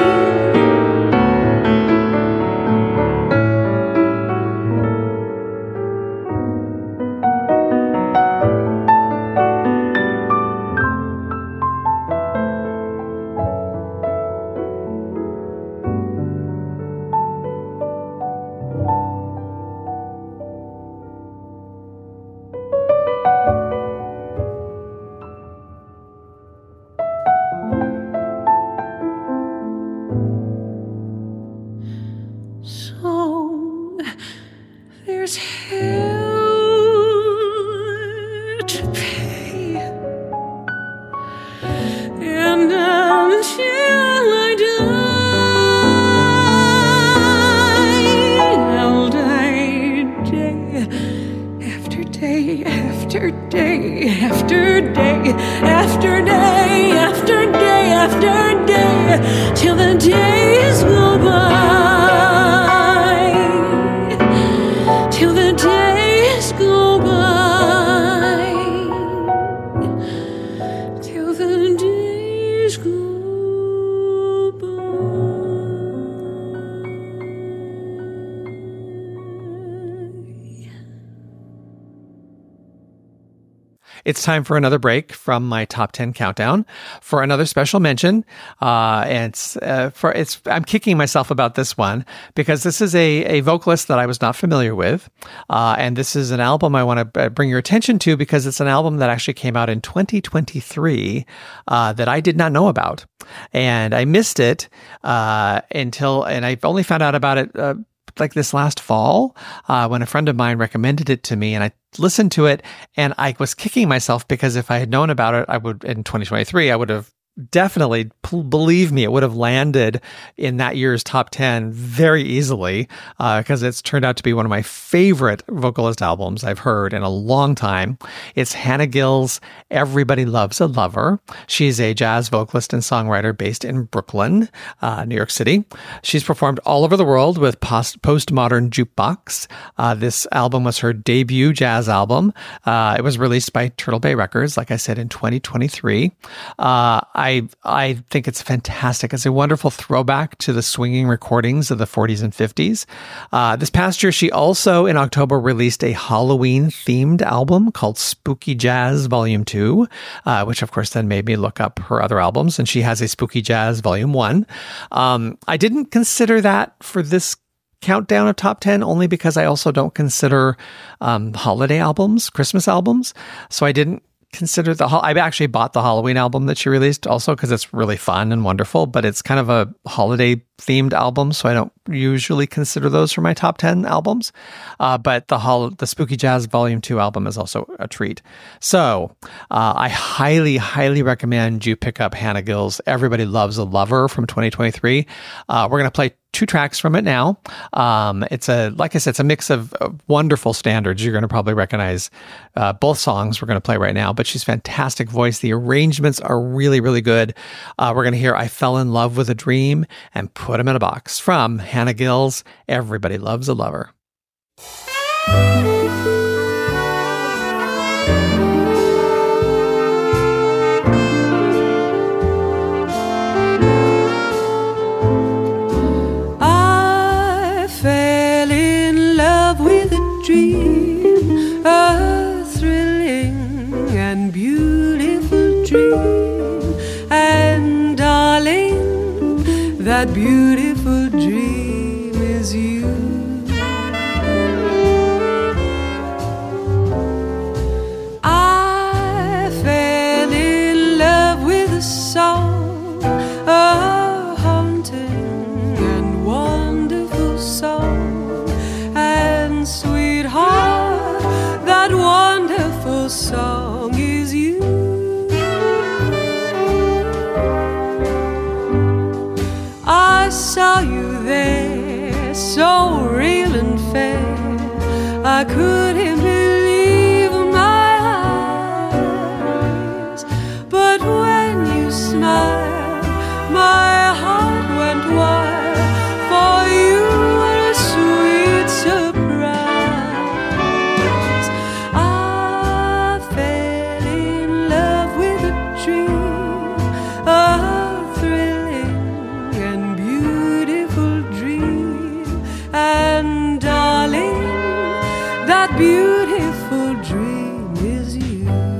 It's time for another break from my top 10 countdown for another special mention. I'm kicking myself about this one because this is a vocalist that I was not familiar with. And this is an album I want to bring your attention to because it's an album that actually came out in 2023 that I did not know about. And I missed it and I only found out about it like this last fall when a friend of mine recommended it to me, and I listened to it and I was kicking myself because if I had known about it, I would, in 2023, I would have definitely, believe me, it would have landed in that year's top 10 very easily because it's turned out to be one of my favorite vocalist albums I've heard in a long time. It's Hannah Gill's Everybody Loves a Lover. She's a jazz vocalist and songwriter based in Brooklyn, New York City. She's performed all over the world with Postmodern Jukebox. This album was her debut jazz album. It was released by Turtle Bay Records, like I said, in 2023. I think it's fantastic. It's a wonderful throwback to the swinging recordings of the 40s and 50s. This past year, she also, in October, released a Halloween-themed album called Spooky Jazz Volume 2, which, of course, then made me look up her other albums, and she has a Spooky Jazz Volume 1. I didn't consider that for this countdown of top 10 only because I also don't consider holiday albums, Christmas albums, so I didn't consider I actually bought the Halloween album that she released also because it's really fun and wonderful, but it's kind of a holiday themed album, so I don't usually consider those for my top 10 albums. But the Spooky Jazz Volume 2 album is also a treat. So I highly, highly recommend you pick up Hannah Gill's Everybody Loves a Lover from 2023. We're going to play 2 tracks from it now. It's like I said, it's a mix of wonderful standards. You're going to probably recognize both songs we're going to play right now, but she's fantastic voice. The arrangements are really, really good. We're going to hear I Fell in Love with a Dream and Put Him in a Box from Hannah Gill's Everybody Loves a Lover. I fell in love with a dream, a thrilling and beautiful dream. And darling, that beautiful dream is you. I fell in love with a song, a haunting and wonderful song. And sweetheart, that wonderful song is you. I saw you there, so real and fair, I couldn't believe my eyes. But when you smiled, my heart went wild, for you were a sweet surprise. I fell in love with a dream, a thrilling and beautiful dream. And darling, that beautiful dream is you.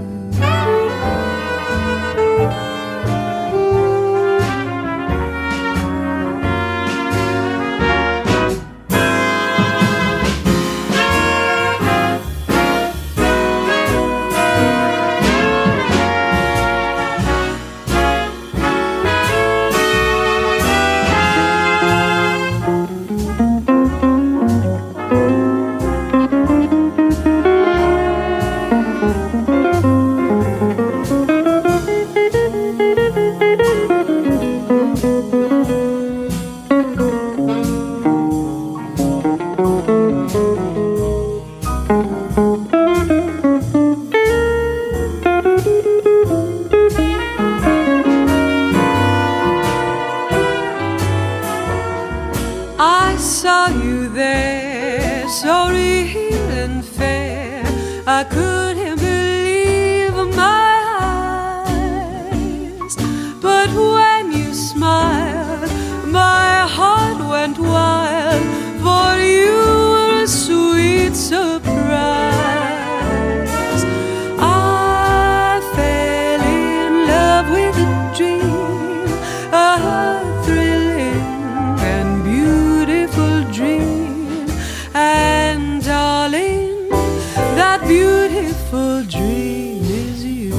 I saw you there, so real and fair, I couldn't believe my eyes. But when you smiled, my heart went wild, for you were a sweet surprise. I fell in love with a dream, a thrilling and beautiful dream. And darling, that beautiful dream is you.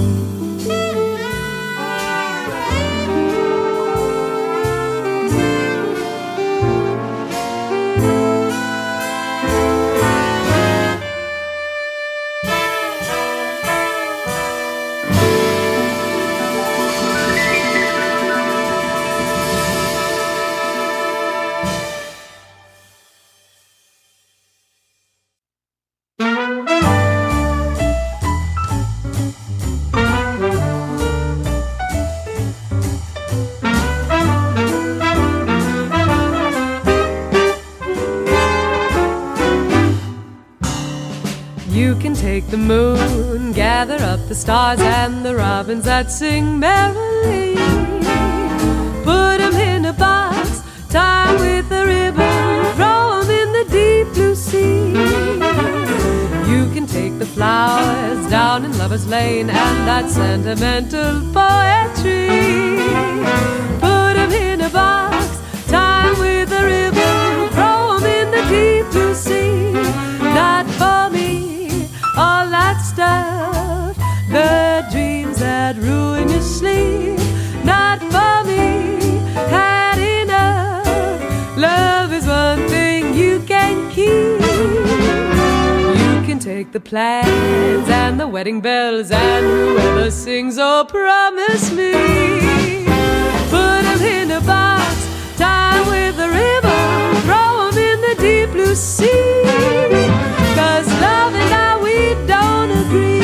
You can take the moon, gather up the stars and the robins that sing merrily. Put 'em in a box, tie 'em with a ribbon, throw 'em in the deep blue sea. You can take the flowers down in Lover's Lane and that sentimental poetry. Put 'em in a box, tie 'em with a ribbon, throw 'em in the deep blue sea. Not for me, all that stuff, the dreams that ruin your sleep. Not for me, had enough. Love is one thing you can keep. You can take the plans and the wedding bells and whoever sings, oh promise me. Put 'em in a box, tie 'em with a ribbon, throw 'em in the deep blue sea. 'Cause love and I, we don't agree.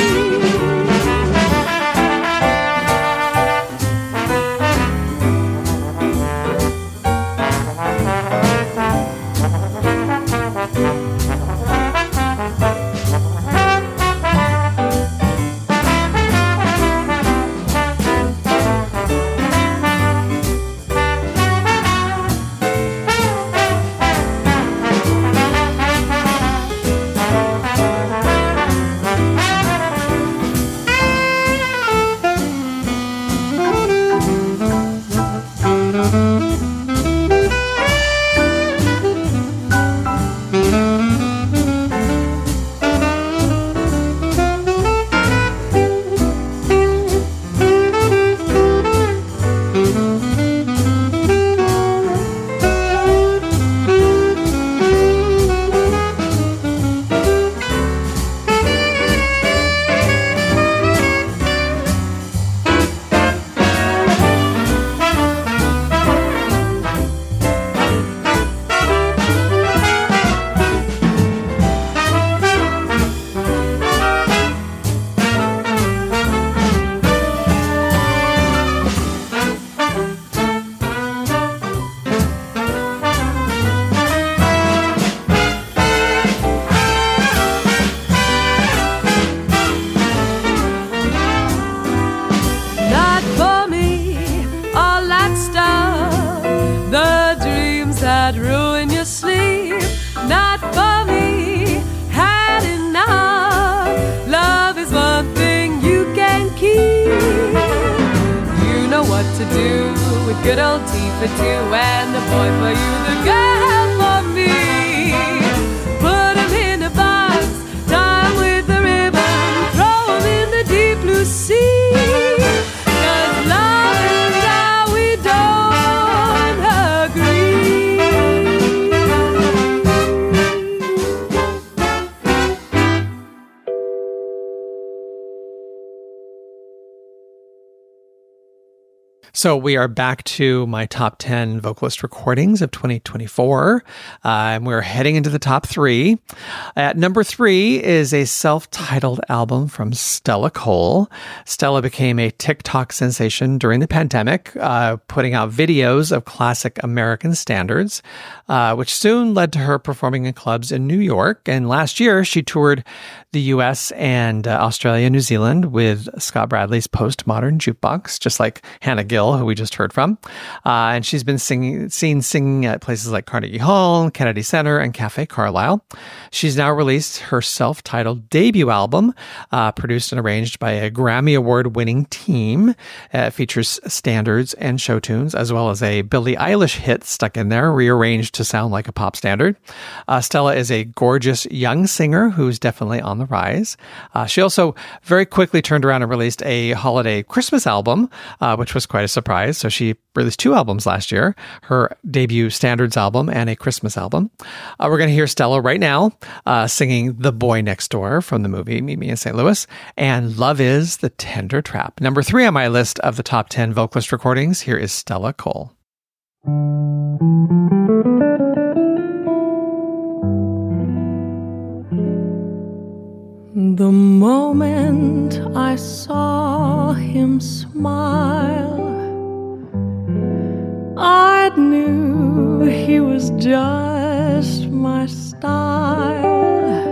to do with good old tea for two and a boy for you, the girl for me. Put him in a box, tie him with a ribbon, throw him in the deep blue sea. 'Cause love is how we don't agree. So we are back to my top 10 vocalist recordings of 2024, and we're heading into the top 3. At number 3 is a self-titled album from Stella Cole. Stella became a TikTok sensation during the pandemic, putting out videos of classic American standards, which soon led to her performing in clubs in New York. And last year, she toured the U.S. and Australia, New Zealand with Scott Bradley's Postmodern Jukebox, just like Hannah Gill, who we just heard from. And she's been seen singing at places like Carnegie Hall, Kennedy Center, and Cafe Carlisle. She's now released her self-titled debut album, produced and arranged by a Grammy Award-winning team. It features standards and show tunes, as well as a Billie Eilish hit stuck in there, rearranged to sound like a pop standard. Stella is a gorgeous young singer who's definitely on the rise. She also very quickly turned around and released a holiday Christmas album, which was quite a surprise. So she released 2 albums last year, her debut standards album and a Christmas album. We're going to hear Stella right now singing The Boy Next Door from the movie Meet Me in St. Louis, and Love Is the Tender Trap. Number 3 on my list of the top 10 vocalist recordings. Here is Stella Cole. The moment I saw him smile, I knew he was just my style.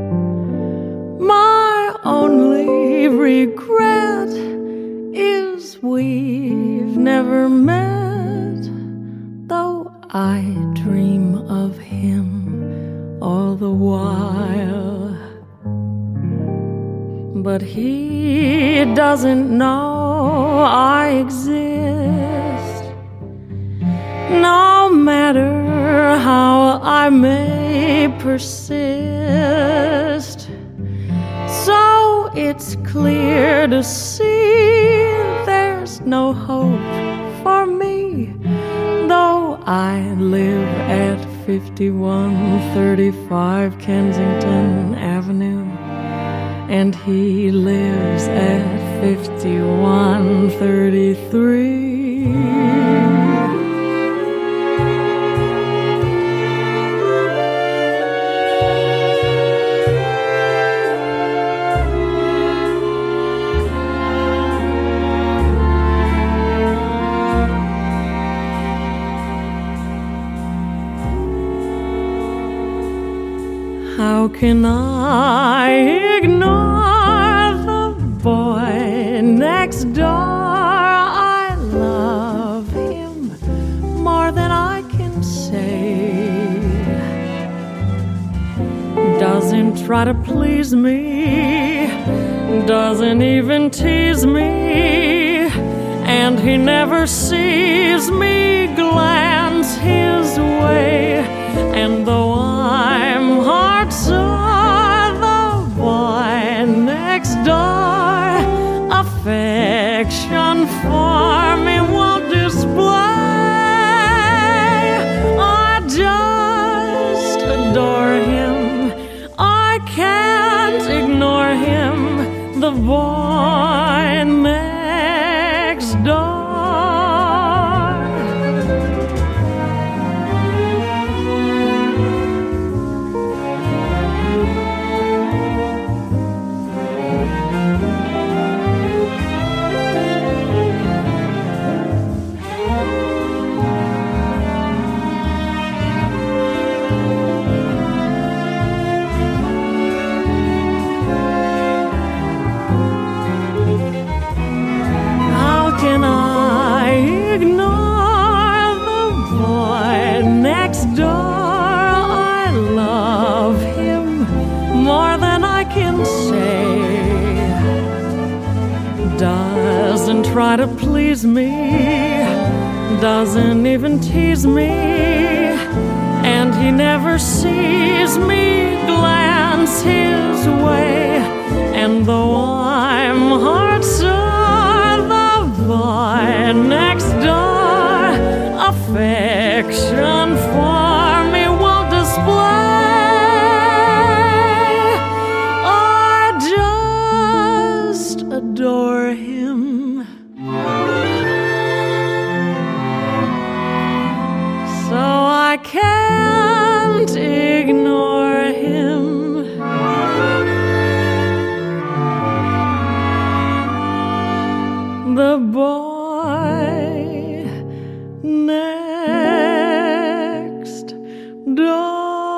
My only regret is we've never met, though I dream of him all the while. But he doesn't know I exist. No matter how I may persist, so it's clear to see there's no hope for me, though I live at 5135 Kensington Avenue, and he lives at 5133. How can I ignore the boy next door? I love him more than I can say. Doesn't try to please me, doesn't even tease me, and he never sees me glance his way. And though I'm heart sore, the boy next door affection for me won't display. I just adore him, I can't ignore him, the boy next door. try to please me, doesn't even tease me, and he never sees me glance his way. And though I'm heart sore, the boy next door affection for me won't display. I just adore him. So I can't ignore him. The boy next door.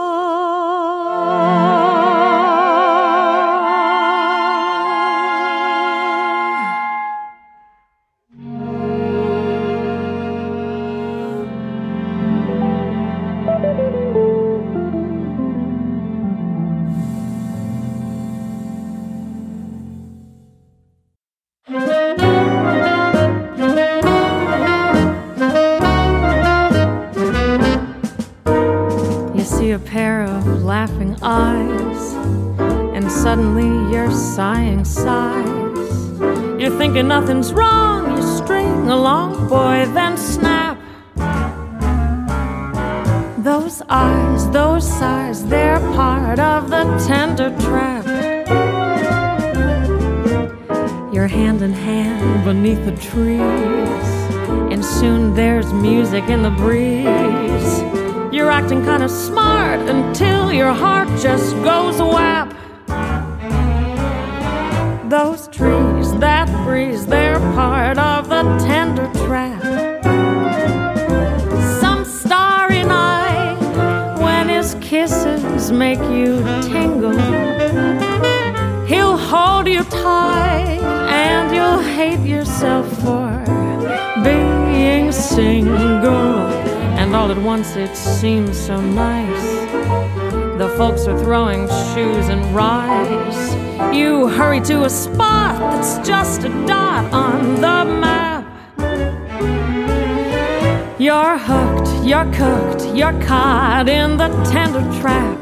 You see a pair of laughing eyes, and suddenly you're sighing sighs. You're thinking nothing's wrong, you string along, boy, then snap. Those eyes, those sighs, they're part of the tender trap. You're hand in hand beneath the trees, and soon there's music in the breeze. You're acting kind of smart until your heart just goes whap. Those trees, that breeze, they're part of the tender trap. Some starry night when his kisses make you tingle, he'll hold you tight and you'll hate yourself for being single. And all at once it seems so nice. The folks are throwing shoes and rice. You hurry to a spot that's just a dot on the map. You're hooked, you're cooked, you're caught in the tender trap.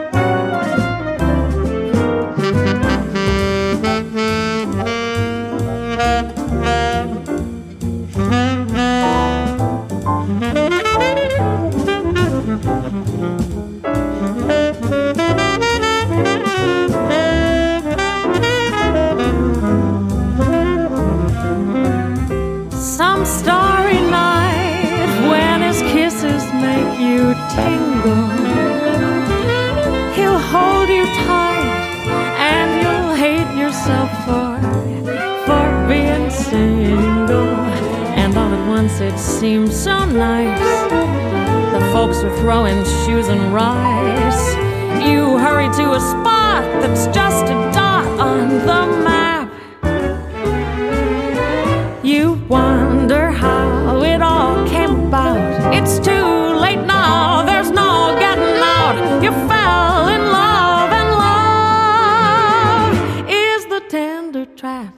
Some starry night when his kisses make you tingle, he'll hold you tight and you'll hate yourself for being single. And all at once it seems so nice. The folks are throwing shoes and rice. You hurry to a spot that's just a dot on the map. You wonder how it all came about. It's too late now, there's no getting out. You fell in love, and love is the tender trap.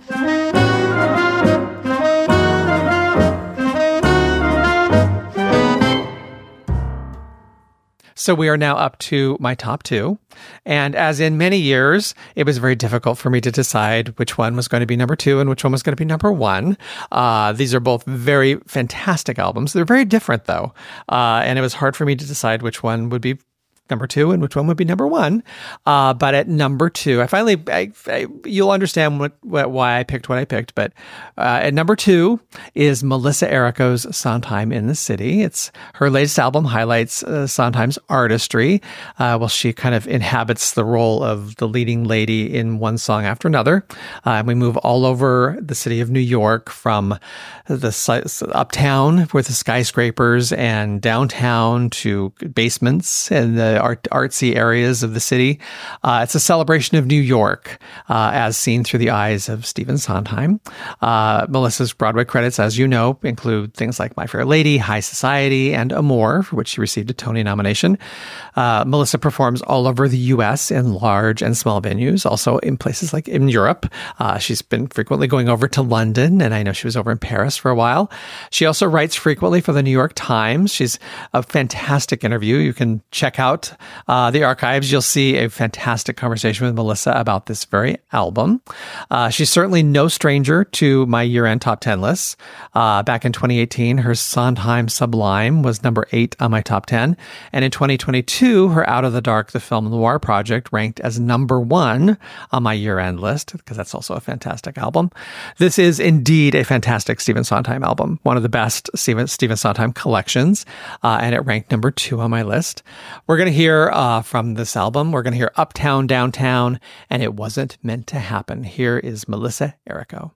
So we are now up to my top two. And as in many years, it was very difficult for me to decide which one was going to be number two and which one was going to be number one. These are both very fantastic albums. They're very different, though. And it was hard for me to decide which one would be number two and which one would be number one. But at number two, you'll understand why I picked what I picked. But at number two is Melissa Errico's Sondheim in the City. It's her latest album, highlights Sondheim's artistry. She kind of inhabits the role of the leading lady in one song after another. And we move all over the city of New York, from the uptown with the skyscrapers and downtown to basements and the artsy areas of the city. It's a celebration of New York, as seen through the eyes of Stephen Sondheim. Melissa's Broadway credits, as you know, include things like My Fair Lady, High Society, and Amour, for which she received a Tony nomination. Melissa performs all over the U.S. in large and small venues, also in places like in Europe. She's been frequently going over to London, and I know she was over in Paris for a while. She also writes frequently for the New York Times. She's a fantastic interview. You can check out the archives. You'll see a fantastic conversation with Melissa about this very album. She's certainly no stranger to my year-end top 10 lists. Back in 2018, her Sondheim Sublime was number 8 on my top 10. And in 2022, her Out of the Dark, the film noir project, ranked as number 1 on my year-end list, because that's also a fantastic album. This is indeed a fantastic Stephen Sondheim album, one of the best Stephen Sondheim collections, and it ranked number 2 on my list. We're going to hear from this album, we're going to hear Uptown, Downtown, and It Wasn't Meant to Happen. Here is Melissa Errico.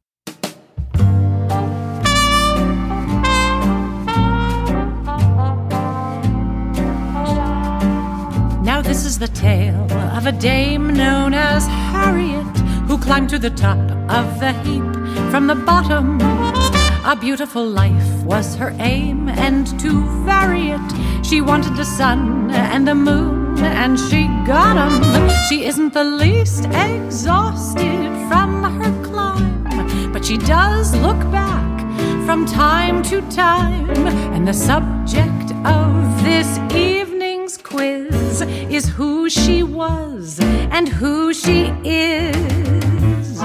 Now this is the tale of a dame known as Harriet, who climbed to the top of the heap from the bottom. A beautiful life was her aim, and to vary it, she wanted the sun and the moon, and she got 'em. She isn't the least exhausted from her climb, but she does look back from time to time, and the subject of this evening's quiz is who she was and who she is.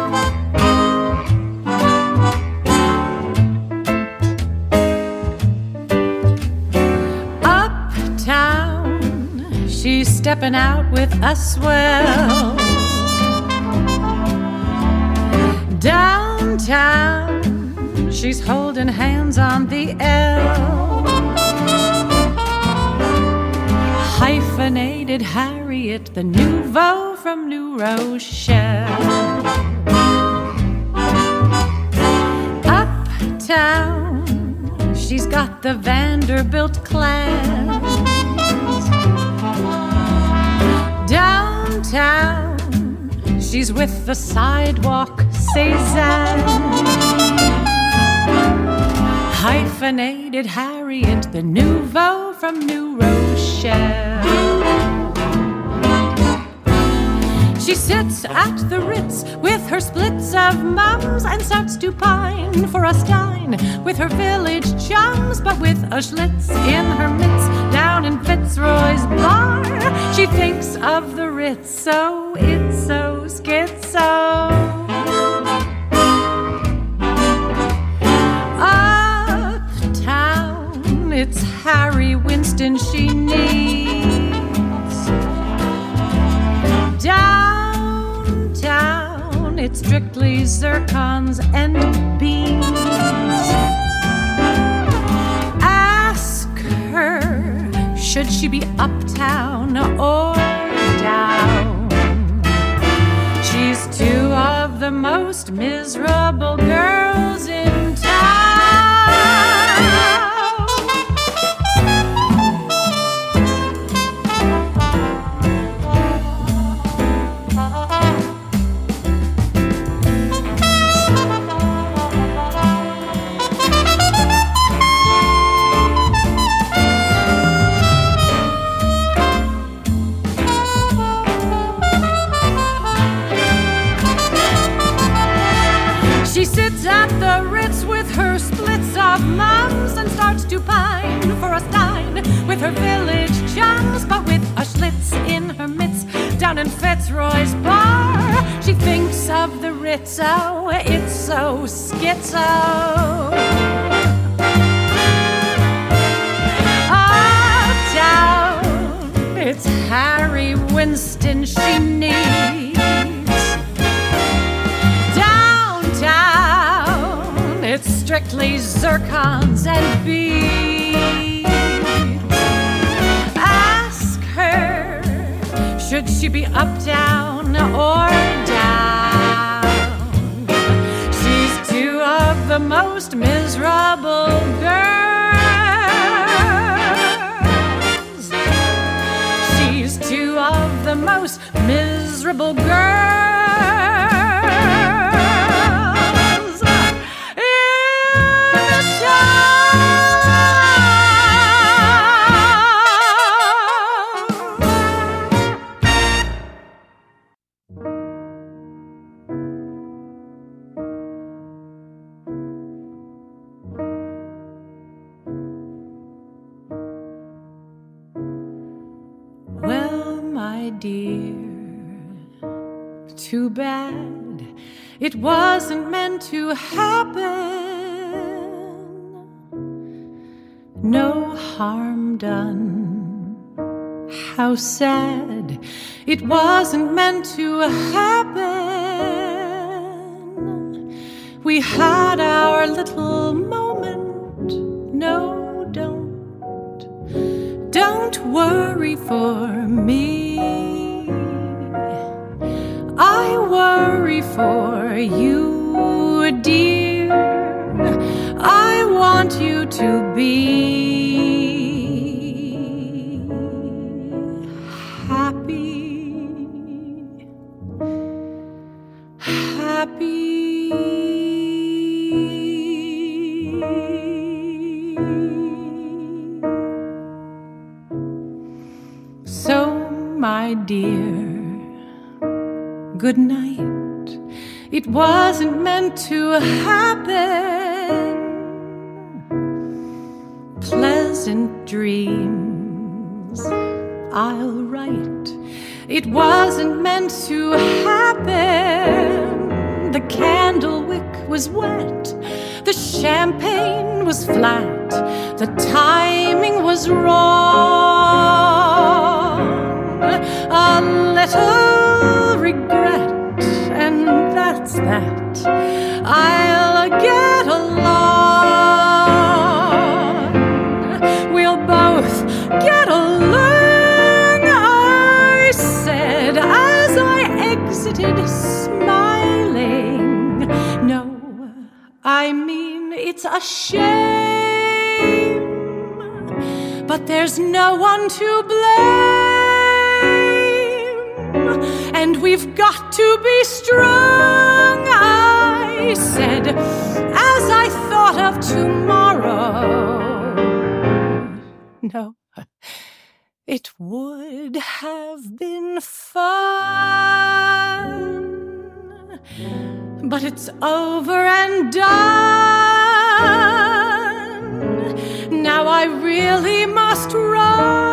Uptown, she's stepping out with a swell. Downtown, she's holding hands on the L. Hyphenated Harriet, the nouveau from New Rochelle. Uptown, she's got the Vanderbilt class. Downtown, she's with the sidewalk Cézanne. Hyphenated Harriet, the nouveau from New Rochelle. She sits at the Ritz with her splits of mums and starts to pine for a stein with her village chums, but with a Schlitz in her mitts down in Fitzroy's bar. She thinks of the Ritz, so it's so schizo. Uptown, it's Harry Winston she needs. Downtown, it's strictly zircons and beads. Ask her, should she be uptown or down? She's two of the most miserable girls in town. She sits at the Ritz with her splits of mums and starts to pine for a stein with her village chums, but with a Schlitz in her mitts down in Fitzroy's bar. She thinks of the Ritz, oh, it's so schizo. Uptown, it's Harry Winston she needs. Downtown, it's strictly zircons and beads. Ask her, should she be uptown or down? She's two of the most miserable girls. two of the most miserable girls in the Well, my dear, too bad it wasn't meant to happen. No harm done. How sad it wasn't meant to happen. We had our little moment. No, don't worry for me. I worry for you, dear. I want you to be happy. So, my dear, good night. It wasn't meant to happen. Pleasant dreams I'll write. It wasn't meant to happen. The candle wick was wet. The champagne was flat. The timing was wrong. A little regret, and that's that. I'll get along. We'll both get along, I said as I exited smiling. No, I mean it's a shame, but there's no one to blame. And we've got to be strong, I said, as I thought of tomorrow. No, it would have been fun, but it's over and done. Now I really must run.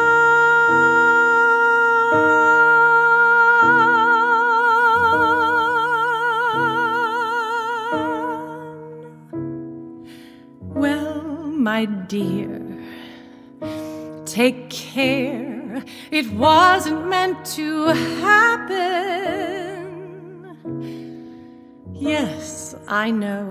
My dear, take care. It wasn't meant to happen. Yes, I know.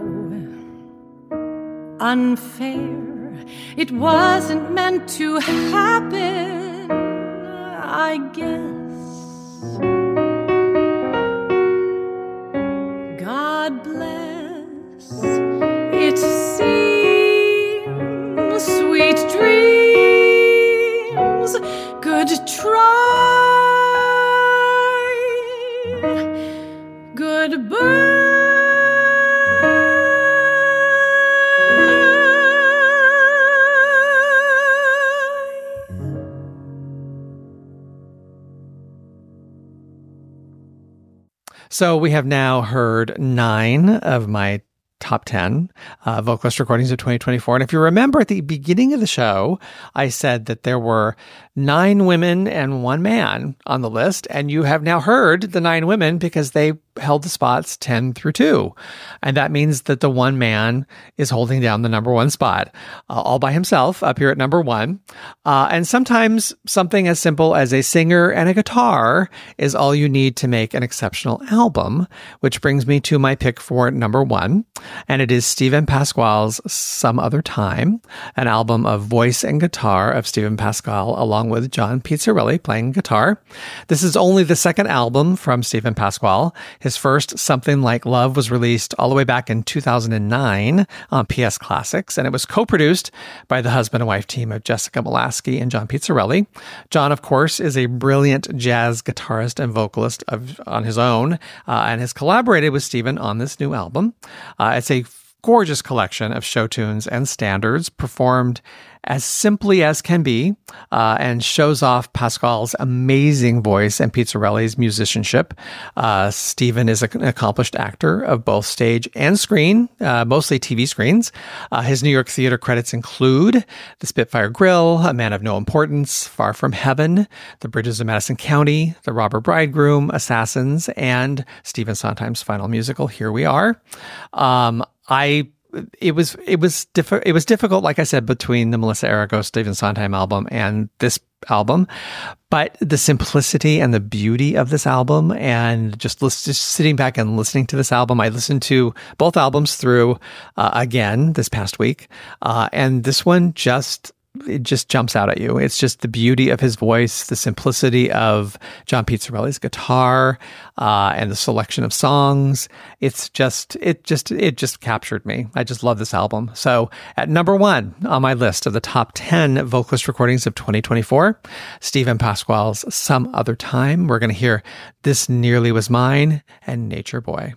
Unfair. It wasn't meant to happen, I guess. God bless. It seems sweet dreams, good try, goodbye. So we have now heard 9 of my top 10 vocalist recordings of 2024. And if you remember at the beginning of the show, I said that there were 9 women and 1 man on the list. And you have now heard the 9 women because they held the spots 10 through 2. And that means that the 1 man is holding down the number 1 spot all by himself up here at number 1. And sometimes something as simple as a singer and a guitar is all you need to make an exceptional album, which brings me to my pick for number 1. And it is Stephen Pasquale's Some Other Time, an album of voice and guitar of Stephen Pasquale along with John Pizzarelli playing guitar. This is only the second album from Stephen Pasquale. His first, Something Like Love, was released all the way back in 2009 on PS Classics, and it was co-produced by the husband and wife team of Jessica Molaskey and John Pizzarelli. John, of course, is a brilliant jazz guitarist and vocalist on his own, and has collaborated with Stephen on this new album. It's a gorgeous collection of show tunes and standards performed as simply as can be, and shows off Pasquale's amazing voice and Pizzarelli's musicianship. Stephen is an accomplished actor of both stage and screen, mostly TV screens. His New York theater credits include The Spitfire Grill, A Man of No Importance, Far From Heaven, The Bridges of Madison County, The Robber Bridegroom, Assassins, and Stephen Sondheim's final musical, Here We Are. It was difficult, like I said, between the Melissa Arago Stephen Sondheim album and this album, but the simplicity and the beauty of this album, and just sitting back and listening to this album. I listened to both albums through again this past week, and this one it just jumps out at you. It's just the beauty of his voice, the simplicity of John Pizzarelli's guitar, and the selection of songs. It just captured me. I just love this album. So at number 1 on my list of the top 10 vocalist recordings of 2024, Stephen Pasquale's Some Other Time. We're going to hear This Nearly Was Mine and Nature Boy.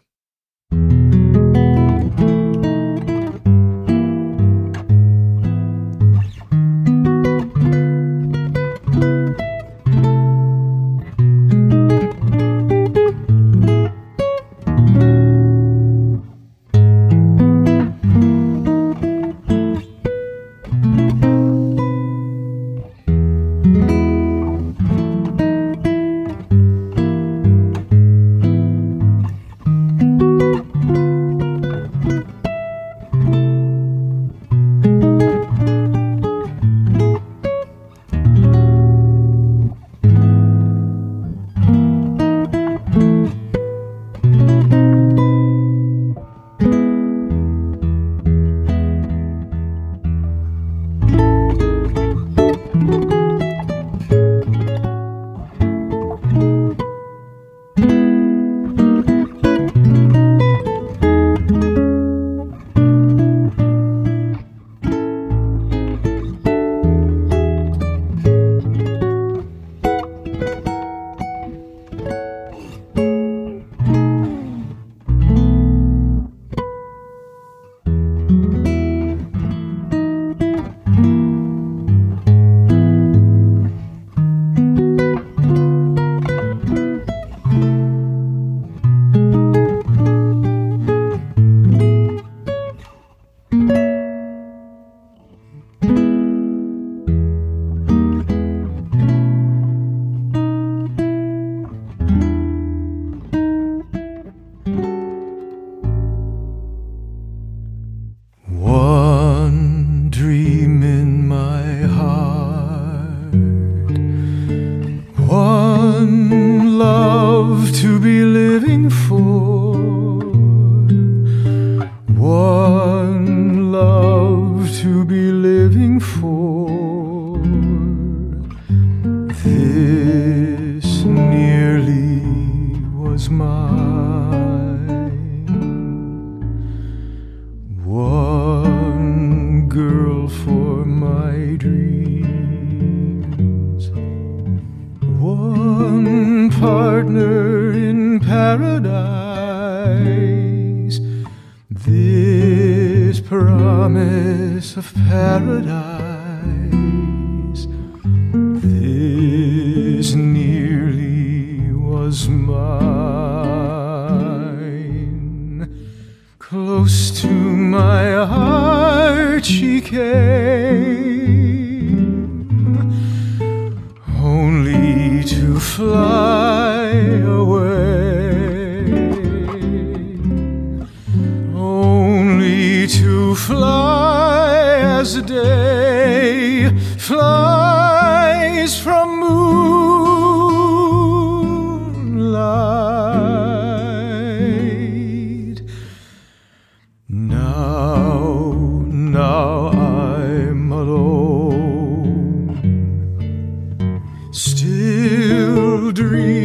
Still dream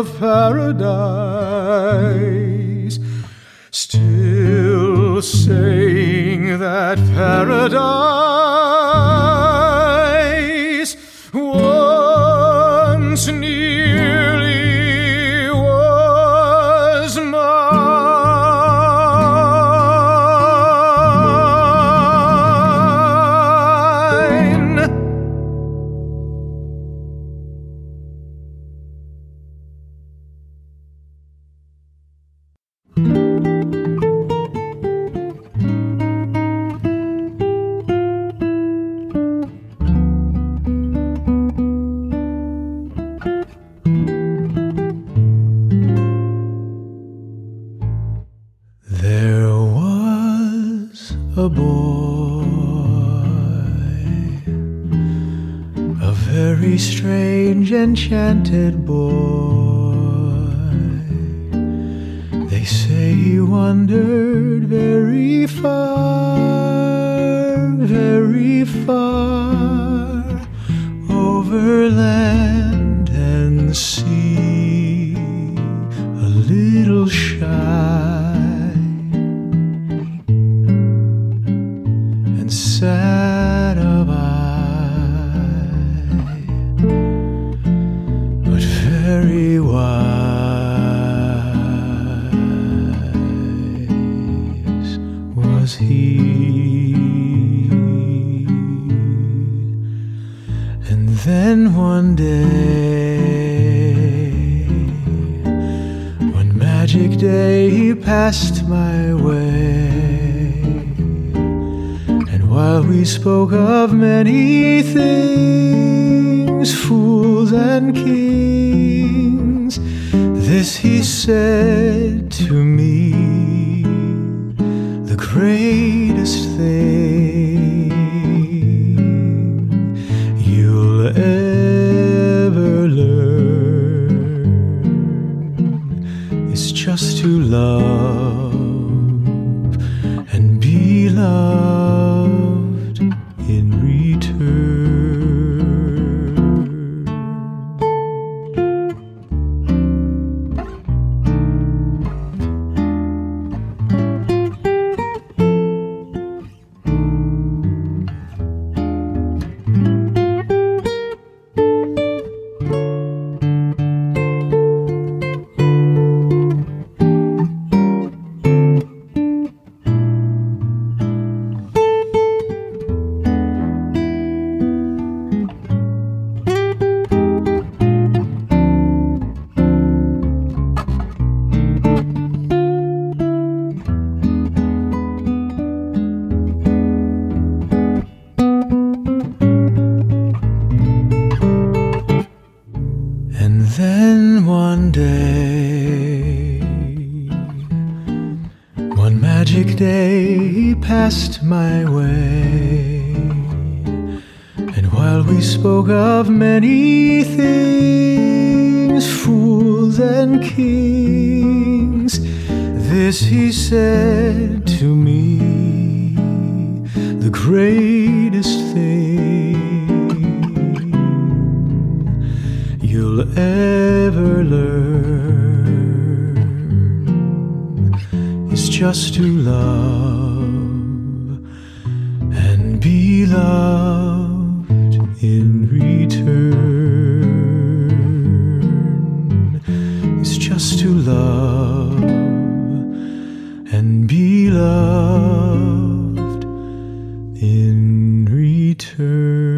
of paradise, still saying that paradise once nearly was mine. There was a boy, a very strange, enchanted boy. They say he wandered very far, over land and sea, a little shy and sad of eye, but very wise was he. And then one day, one magic day, he passed my way. And while we spoke of many things, fools and kings, this he said to me: the greatest thing you'll ever learn is just to love and be loved in return. And then one day, one magic day, he passed my way. And while we spoke of many things, fools and kings, this he said to me: the greatest thing you'll ever learn is just to love and be loved in return. It's just to love and be loved in return.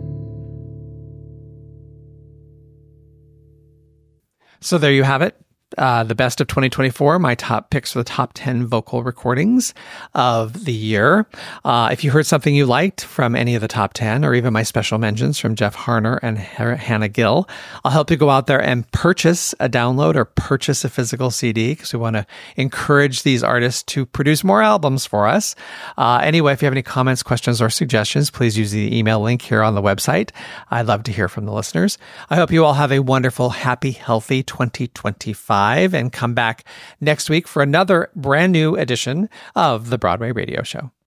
So there you have it. the best of 2024, my top picks for the top 10 vocal recordings of the year. If you heard something you liked from any of the top 10, or even my special mentions from Jeff Harner and Hannah Gill, I'll help you go out there and purchase a download or purchase a physical CD, because we want to encourage these artists to produce more albums for us. Anyway, if you have any comments, questions, or suggestions, please use the email link here on the website. I'd love to hear from the listeners. I hope you all have a wonderful, happy, healthy 2025. And come back next week for another brand new edition of the Broadway Radio Show.